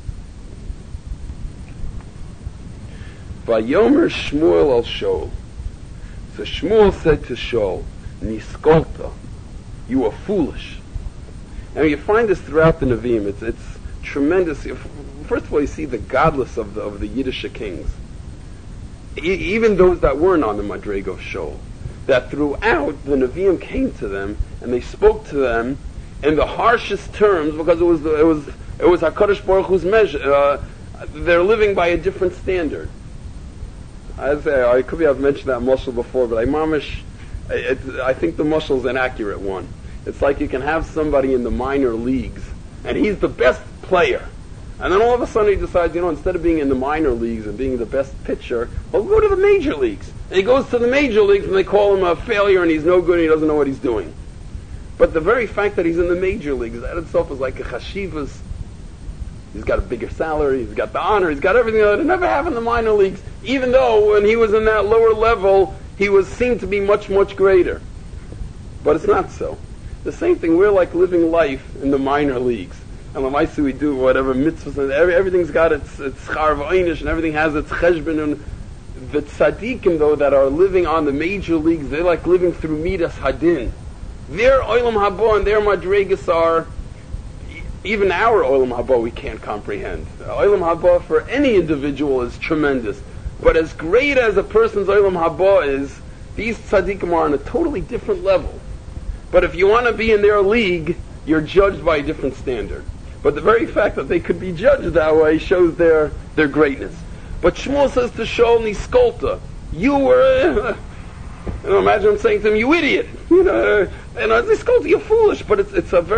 Vayomer Shmuel al Shaul. So Shmuel said to Shaul, Niskolta, you are foolish. And you find this throughout the Nevi'im. It's tremendous. First of all, you see the godless of the Yiddish kings. Even those that weren't on the Madrega of Shaul. That throughout, the Nevi'im came to them, and they spoke to them in the harshest terms, because it was HaKadosh Baruch Hu's measure. They're living by a different standard. I could have mentioned that mushal before, but I think the mushal's an accurate one. It's like you can have somebody in the minor leagues, and he's the best player. And then all of a sudden he decides, instead of being in the minor leagues and being the best pitcher, well, go to the major leagues. And he goes to the major leagues, and they call him a failure, and he's no good, and he doesn't know what he's doing. But the very fact that he's in the major leagues, that itself is like a chashivas. He's got a bigger salary, he's got the honor, he's got everything that he never have in the minor leagues, even though when he was in that lower level, he was seen to be much, much greater. But it's not so. The same thing, we're like living life in the minor leagues. And Lamaisi, we do whatever mitzvahs, and everything's got its charv einish, and everything has its cheshbon. And the tzaddikim, though, that are living on the major leagues, they're like living through midas hadin. Their olam haba and their madregas are, even our olam haba we can't comprehend. Olam haba for any individual is tremendous. But as great as a person's olam haba is, these tzaddikim are on a totally different level. But if you want to be in their league, you're judged by a different standard. But the very fact that they could be judged that way shows their greatness. But Shmuel says to Shaul, Niskolta, you were, imagine him saying to him, you idiot. And Niskolta, you're foolish. But it's a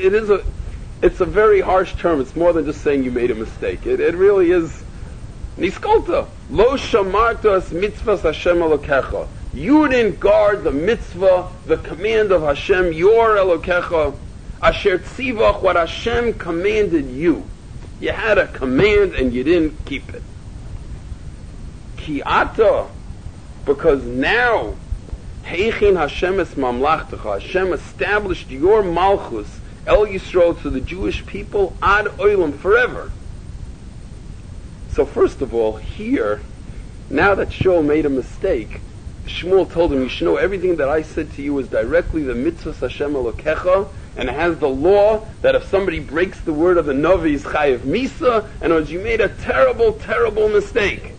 very harsh term. It's more than just saying you made a mistake. It really is. Niskolta, lo shamartas mitzvahs Hashem Elokecha. You didn't guard the mitzvah, the command of Hashem, your Elokecha, asher tzivach, what Hashem commanded you. You had a command and you didn't keep it. Ki ata, because now, heichin Hashem es mamlachtecha, Hashem established your malchus, El Yisrael, to the Jewish people, ad olam, forever. So first of all, here, now that Shaul made a mistake, Shmuel told him, you should know everything that I said to you is directly the mitzvah Hashem Elokecha, and it has the law that if somebody breaks the word of the Navi, is chayiv misa, and as you made a terrible, terrible mistake.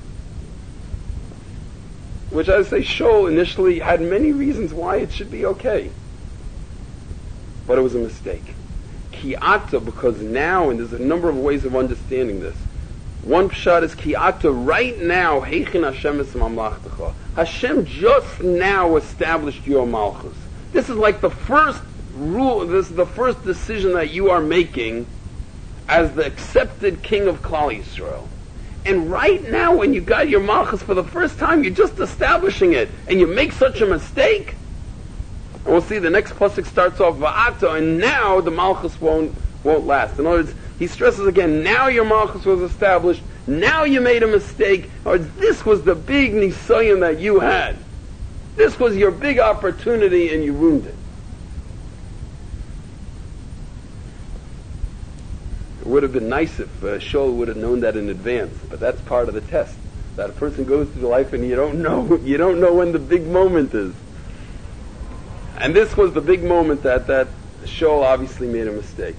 Which I say, Shaul initially had many reasons why it should be okay. But it was a mistake. Ki'ata, because now, and there's a number of ways of understanding this. One pshat is Ki'ata, right now, heichin Hashem es mamlachtecha. Hashem just now established your malchus. This is like the first rule, this is the first decision that you are making as the accepted king of Klal Yisrael. And right now, when you got your malchus for the first time, you're just establishing it, and you make such a mistake. And we'll see the next pasuk starts off Va'ata, and now the malchus won't last. In other words, he stresses again, now your malchus was established, now you made a mistake. In other words, this was the big nisayon that you had. This was your big opportunity, and you ruined it. would have been nice if Shaul would have known that in advance, but that's part of the test. That a person goes through life and you don't know when the big moment is. And this was the big moment that Shaul obviously made a mistake.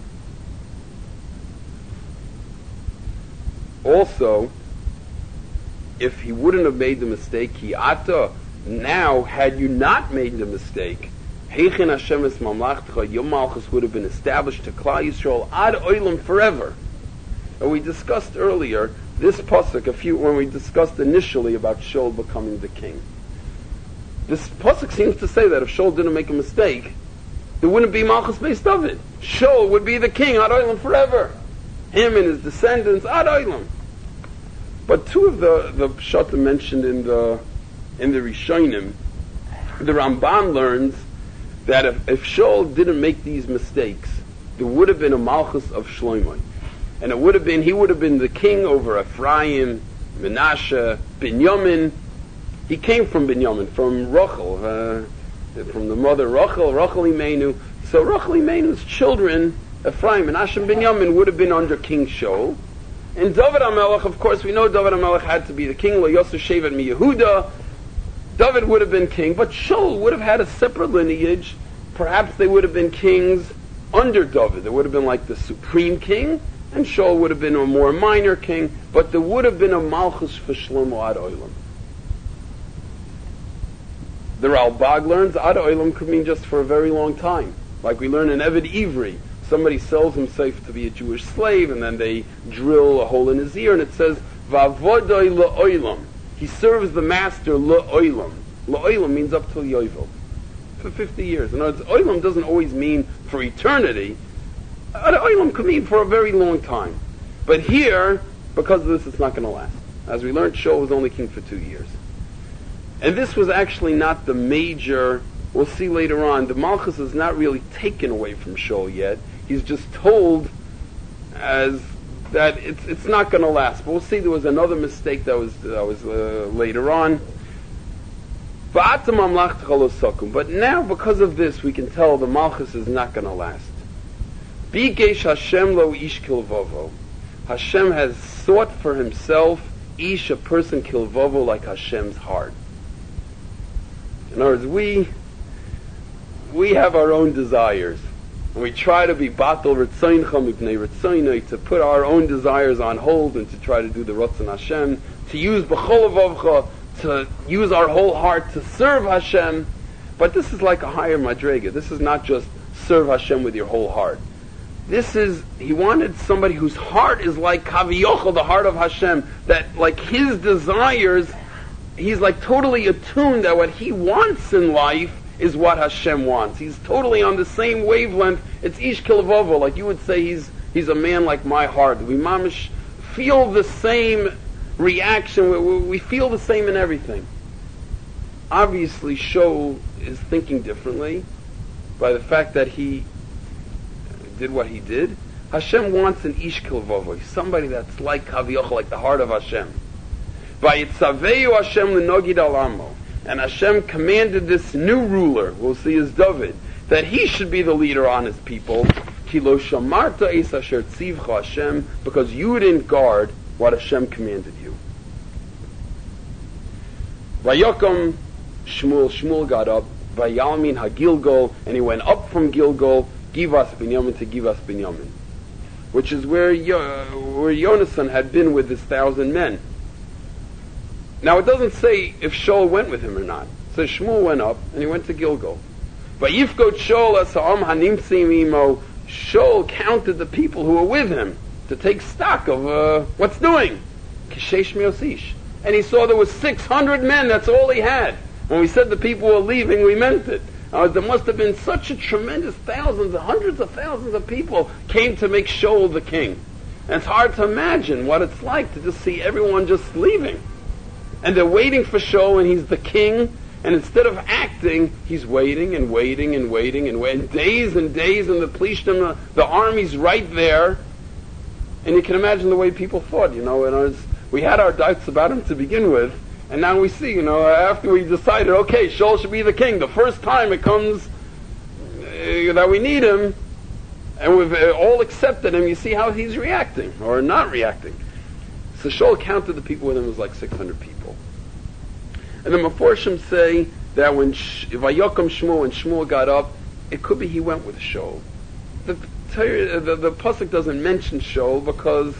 Also, if he wouldn't have made the mistake, now, had you not made the mistake, Heichen Hashem es mamlachtecha, your malchus would have been established to Klal Yisrael ad olam forever. And we discussed earlier this pasuk when we discussed initially about Shaul becoming the king. This pasuk seems to say that if Shaul didn't make a mistake, there wouldn't be malchus beis David. Shaul would be the king ad olam forever. Him and his descendants ad olam. But two of the pshatim mentioned in the Rishonim, the Ramban learns that if Shaul didn't make these mistakes, there would have been a malchus of Shlomo. And he would have been the king over Ephraim, Menashe, Binyamin. He came from Binyamin, from Rachel, from the mother Rachel Imenu. So Rachel Imenu's children, Ephraim, Menashe, and Binyamin, would have been under King Shaul. And David HaMelech, of course, we know David HaMelech had to be the king. Lo Yosef Shevet mi Yehuda. David would have been king, but Shaul would have had a separate lineage. Perhaps they would have been kings under David. There would have been like the supreme king, and Shaul would have been a more minor king, but there would have been a malchus for Shlomo ad olam. The Ralbag learns ad olam could mean just for a very long time. Like we learn in Eved Ivri. Somebody sells himself to be a Jewish slave, and then they drill a hole in his ear, and it says, Va'vodoi la'olam. He serves the master la'olam. La'olam means up till Yovel. For 50 years. In other words, olam doesn't always mean for eternity. Olam could mean for a very long time. But here, because of this, it's not going to last. As we learned, Shaul was only king for 2 years. And this was actually not the major, we'll see later on, the malchus is not really taken away from Shaul yet. He's just told as that it's not going to last. But we'll see there was another mistake that was later on. But now, because of this, we can tell the malchus is not going to last. Bigesh Hashem lo ish kilvovo. Hashem has sought for himself ish, a person kilvovo, like Hashem's heart. In other words, we have our own desires. And we try to be batal ritzayncha mipnei ritzaynai, to put our own desires on hold and to try to do the Ratzon Hashem, to use b'chol avavcha, to use our whole heart to serve Hashem. But this is like a higher madrega. This is not just serve Hashem with your whole heart. This is, he wanted somebody whose heart is like kaviyochel, the heart of Hashem, that like his desires, he's like totally attuned that what he wants in life is what Hashem wants. He's totally on the same wavelength. It's ish kilvovo, like you would say he's a man like my heart. We mamish feel the same reaction. We feel the same in everything. Obviously, Shaul is thinking differently by the fact that he did what he did. Hashem wants an ish kilvovo, somebody that's like Kavioch, like the heart of Hashem. Vayitzaveyu Hashem lenogid alamo. And Hashem commanded this new ruler, we'll see as David, that he should be the leader on his people. Ki lo shamarta es asher tzivcha Hashem, because you didn't guard what Hashem commanded you. Vayokom Shmuel got up, Vayalmin HaGilgol, and he went up from Gilgol, Givas Binyamin to Givas Binyamin, which is where Yonasan had been with his 1,000 men. Now it doesn't say if Shaul went with him or not. It says Shmuel went up and he went to Gilgal. Vayifkot Shaul asa'am hanimsim imo. Shaul counted the people who were with him to take stock of what's doing. Kishesh miosish. And he saw there was 600 men, that's all he had. When we said the people were leaving, we meant it. There must have been such a tremendous thousands, hundreds of thousands of people came to make Shaul the king. And it's hard to imagine what it's like to just see everyone just leaving. And they're waiting for Shaul, and he's the king, and instead of acting, he's waiting and waiting and waiting and waiting. Days and days, and the Plishtim, the army's right there. And you can imagine the way people thought, and we had our doubts about him to begin with, and now we see, after we decided, okay, Shaul should be the king, the first time it comes that we need him, and we've all accepted him. You see how he's reacting, or not reacting. So Shaul counted the people with him, it was like 600 people. And the Meforshim say that when Vayokom Shmuel, when Shmuel got up, it could be he went with Shaul. The pasuk doesn't mention Shaul because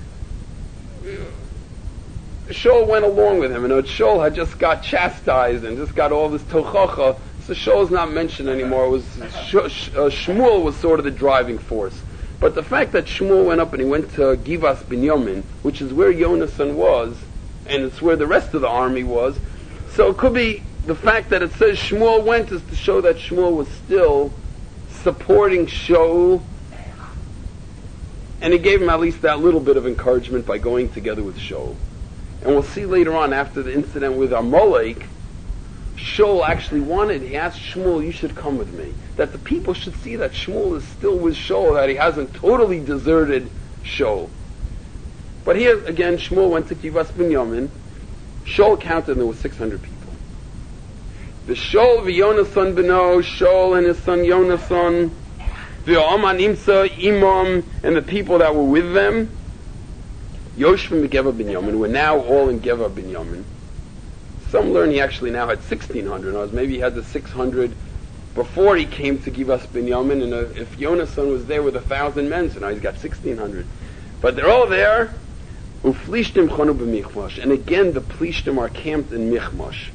Shaul went along with him, and Shaul had just got chastised and just got all this tochacha, so Shaul's not mentioned anymore. It was Shmuel was sort of the driving force. But the fact that Shmuel went up and he went to Givas Binyamin, which is where Yonasan was, and it's where the rest of the army was, so it could be the fact that it says Shmuel went is to show that Shmuel was still supporting Shaul, and he gave him at least that little bit of encouragement by going together with Shaul. And we'll see later on, after the incident with Amalek, Shaul actually he asked Shmuel, you should come with me. That the people should see that Shmuel is still with Shaul, that he hasn't totally deserted Shaul. But here, again, Shmuel went to Kivas Binyamin. Shaul counted, and there were 600 people. The Shaul v'Yonasan beno, Shaul and his son Yonasan, v'Aman Imsa, Imam, and the people that were with them, Yoshvim Geva Binyamin, were now all in Geva Binyamin. Some learn he actually now had 1,600. Or maybe he had the 600 before he came to Givas Binyamin, and if Yonasan was there with 1,000 men, so now he's got 1,600. But they're all there. Uflishtim chonu b'michmash, and again the Plishtim are camped in Michmash.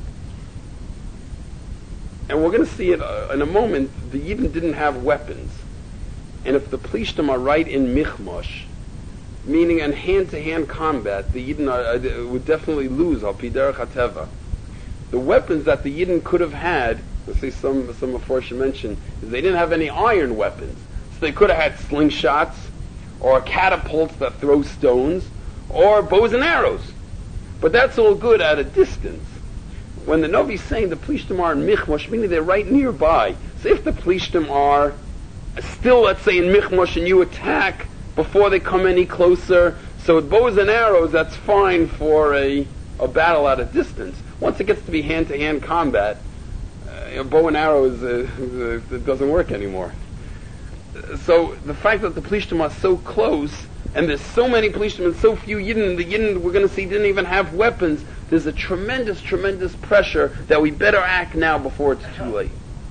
And we're going to see it in a moment. The Yidden didn't have weapons, and if the Plishtim are right in Michmash, meaning in hand-to-hand combat, the Yidden would definitely lose al pi derech hateva. The weapons that the Yidden could have had, let's say some Meforshim mentioned, is they didn't have any iron weapons. So they could have had slingshots, or catapults that throw stones, or bows and arrows. But that's all good at a distance. When the Novi's saying the Plishtim are in Michmash, meaning they're right nearby. So if the Plishtim are still, let's say, in Michmash, and you attack before they come any closer, so with bows and arrows, that's fine for a battle at a distance. Once it gets to be hand-to-hand combat, bow and arrow it doesn't work anymore. So the fact that the Plishtim are so close, and there's so many Plishtim and so few Yidden, the Yidden we're going to see didn't even have weapons, there's a tremendous, tremendous pressure that we better act now before it's too late.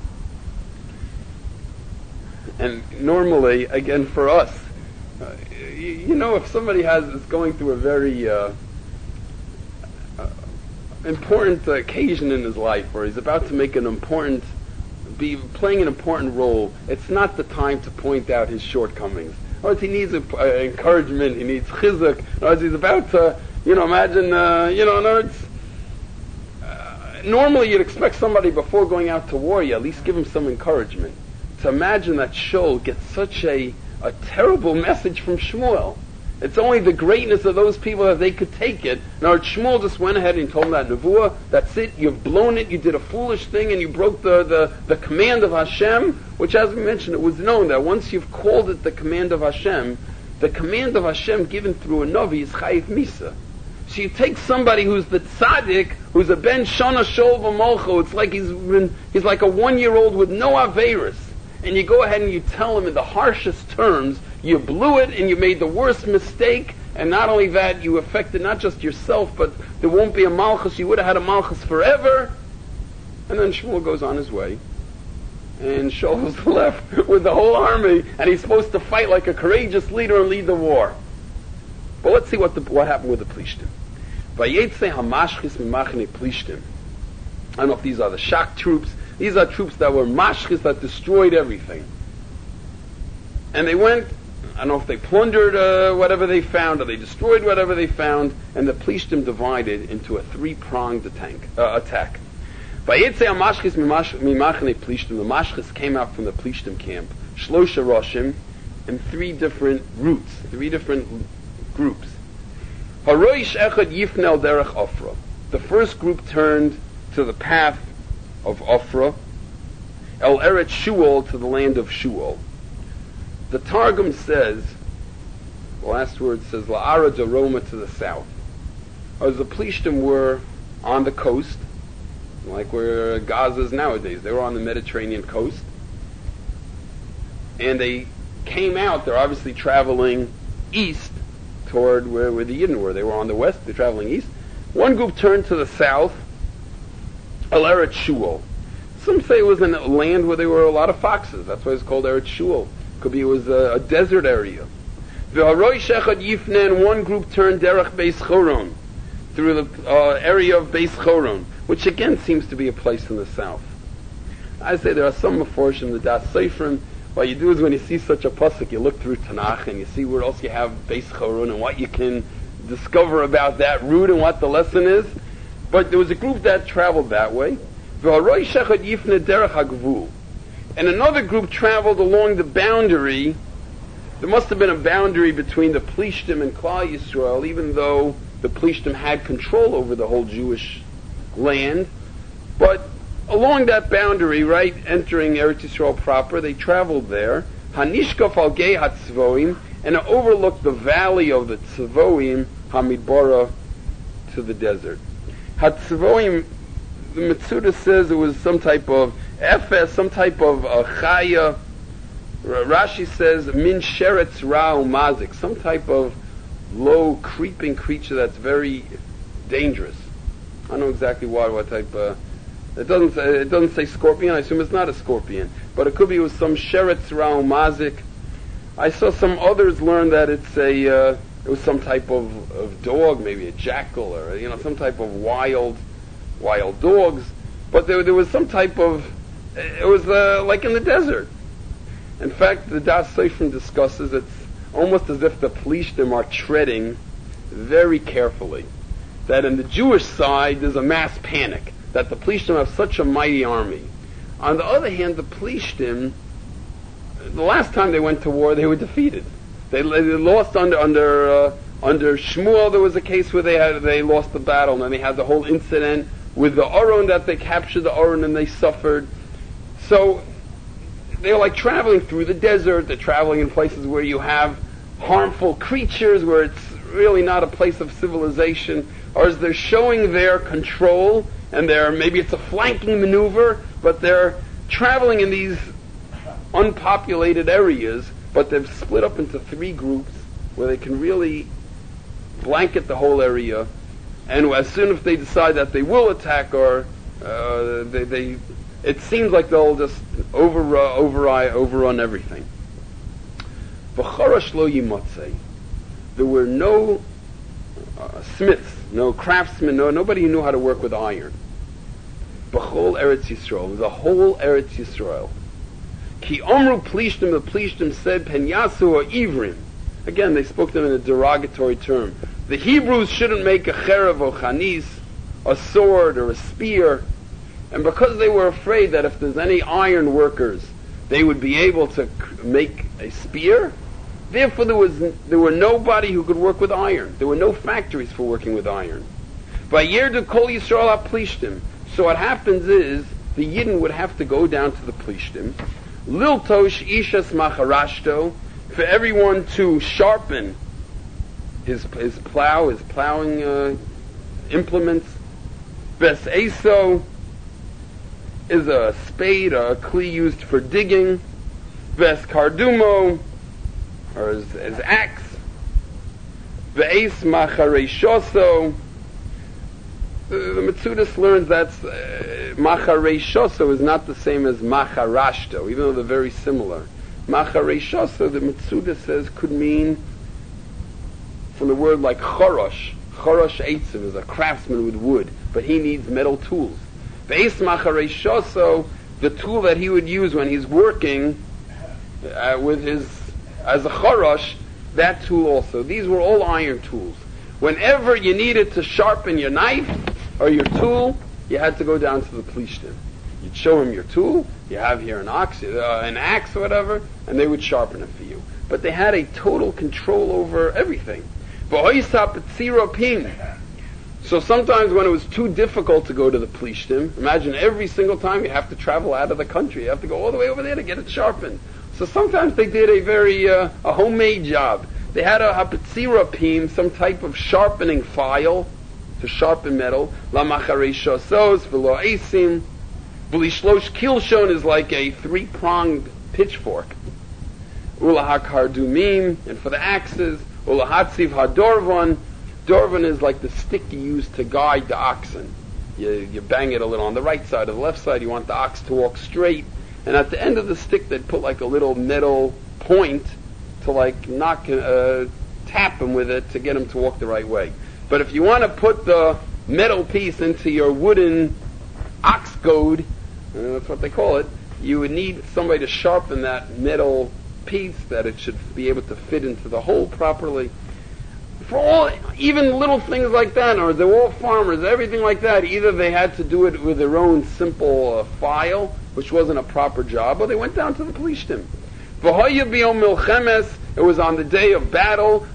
And normally, again for us, if somebody is going through a very important occasion in his life, or he's about to make be playing an important role, it's not the time to point out his shortcomings. Or he needs encouragement, he needs chizuk. Or he's about to, imagine, normally you'd expect somebody before going out to war, you at least give him some encouragement. To imagine that Shaul gets such a terrible message from Shmuel. It's only the greatness of those people that they could take it. Now Shmuel just went ahead and told him that Nevuah, that's it, you've blown it, you did a foolish thing, and you broke the command of Hashem, which, as we mentioned, it was known that once you've called it the command of Hashem given through a Navi is Chayiv Misa. So you take somebody who's the tzaddik, who's a ben shana shol v'molcho, it's like he's like a 1-year-old with no averis, and you go ahead and you tell him in the harshest terms, you blew it and you made the worst mistake, and not only that, you affected not just yourself, but there won't be a malchus, you would have had a malchus forever. And then Shmuel goes on his way, and Shaul's left with the whole army, and he's supposed to fight like a courageous leader and lead the war. But let's see what happened with the Plishtim. Vayetze hamashchis mimachne Plishtim. I don't know if these are the shock troops. These are troops that were mashchis, that destroyed everything. And they went, I don't know if they plundered whatever they found, or they destroyed whatever they found, and the Plishtim divided into a 3-pronged attack. Vayetze hamashchis mimachne Plishtim. The mashchis came out from the Plishtim camp, Shlosha Roshim, in 3 different routes, 3 different groups. Haroish echad yifnel derech Ofra. The first group turned to the path of Ofra, El Eretz Shuol, to the land of Shuol. The Targum says, the last word says, La'ara Daroma, to the south. As the Plishtim were on the coast, like where Gaza is nowadays. They were on the Mediterranean coast, and they came out, they're obviously traveling east toward where the Yidden were. They were on the west, they're traveling east. One group turned to the south, El Eretz Shuol. Some say it was a land where there were a lot of foxes. That's why it's called Eretz Shuol. Could be it was a desert area. V'haroi shechad yifnen, one group turned Derech Beis Choron, through the area of Beis Choron, which again seems to be a place in the south. I say there are some maforsh in the Das Seifrim. What you do is when you see such a pasuk, you look through Tanakh and you see where else you have Beis Choron and what you can discover about that route and what the lesson is. But there was a group that traveled that way. V'haroi shechad yifne derech hagvul. And another group traveled along the boundary. There must have been a boundary between the Plishtim and Klal Yisrael, even though the Plishtim had control over the whole Jewish land. But along that boundary, right, entering Eretz Yisrael proper, they traveled there. Hanishkaf al Gei HaTzvoim, and it overlooked the valley of the Tzvoim, Hamidbara, to the desert. HaTzvoim, the Metzuda says it was some type of Ephes, some type of Chaya. Rashi says, Min Sheretz Ra'u Mazik, some type of low, creeping creature that's very dangerous. I don't know exactly what type. It doesn't say scorpion. I assume it's not a scorpion, but it could be it was some Sheretz Ra'u Mazik. I saw some others learn that it was some type of dog, maybe a jackal or some type of wild dogs. But there was some type of, it was like in the desert. In fact, the Das Seifrim discusses it's almost as if the Plishtim are treading very carefully. That in the Jewish side there's a mass panic, that the Plishtim have such a mighty army. On the other hand, the Plishtim, the last time they went to war, they were defeated. They lost under Shmuel. There was a case where they lost the battle, and then they had the whole incident with the Aron, that they captured the Aron and they suffered. So they're like traveling through the desert. They're traveling in places where you have harmful creatures, where it's really not a place of civilization. Or as they're showing their control, and maybe it's a flanking maneuver, but they're traveling in these unpopulated areas, but they've split up into three groups where they can really blanket the whole area. And as soon as they decide that they will attack, or it seems like they'll just overrun everything. V'charash lo yimatzei. There were no smiths, no craftsmen, nobody who knew how to work with iron. B'chol Eretz Yisrael, the whole Eretz Yisrael. Ki omru plishtim, the plishtim said, pen yasu or ivrim. Again, they spoke to them in a derogatory term. The Hebrews shouldn't make a cherev or chanis, a sword or a spear. And because they were afraid that if there's any iron workers, they would be able to make a spear, therefore there were nobody who could work with iron. There were no factories for working with iron. Vayerdu kol Yisrael ha-plishtim. So what happens is, the Yidden would have to go down to the plishtim, liltosh ishas macharashto, for everyone to sharpen his plowing implements. Ves eso is a spade, a kli used for digging. Ves kardumo, or as axe. Ve'es machareshoso. The Metzudas learns that machareshoso is not the same as macharashto, even though they're very similar. Machareshoso, the Metzudas says, could mean from the word like chorosh. Chorosh eitziv is a craftsman with wood, but he needs metal tools. Ve'es machareshoso, the tool that he would use when he's working as a chorosh, that tool also. These were all iron tools. Whenever you needed to sharpen your knife or your tool, you had to go down to the plishtim. You'd show him your tool. You have here an axe or whatever, and they would sharpen it for you. But they had a total control over everything. So sometimes when it was too difficult to go to the plishtim, imagine every single time you have to travel out of the country. You have to go all the way over there to get it sharpened. So sometimes they did a homemade job. They had a hapetzirapim, some type of sharpening file to sharpen metal. La machareshosos v'lo esim. V'lishlosh kilshon is like a 3-pronged pitchfork. ulahakar dumim, and for the axes, ulahatziv hadorvan. Dorvan is like the stick you use to guide the oxen. You bang it a little on the right side or the left side. You want the ox to walk straight. And at the end of the stick, they'd put like a little metal point to like tap him with it to get him to walk the right way. But if you want to put the metal piece into your wooden ox goad, that's what they call it, you would need somebody to sharpen that metal piece that it should be able to fit into the hole properly. For all, even little things like that, or they're all farmers, everything like that, either they had to do it with their own simple file, which wasn't a proper job, or they went down to the Plishtim. It was on the day of battle.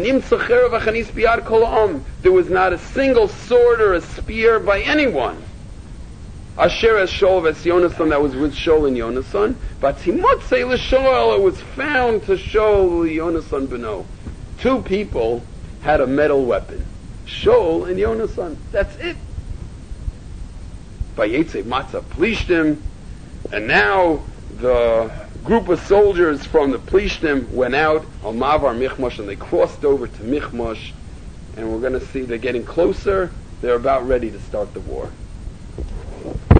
There was not a single sword or a spear by anyone. Asher es Shaul ves Yonasan, that was with Shaul and Yonasan. But Timotze l'Shaul, it was found to Shaul Yonasan beno. Two people had a metal weapon. Shaul and Yonasan. That's it. Vayetze matzah plishtim, and now the group of soldiers from the Plishtim went out al Mavar Michmash, and they crossed over to Michmash, and we're going to see they're getting closer. They're about ready to start the war.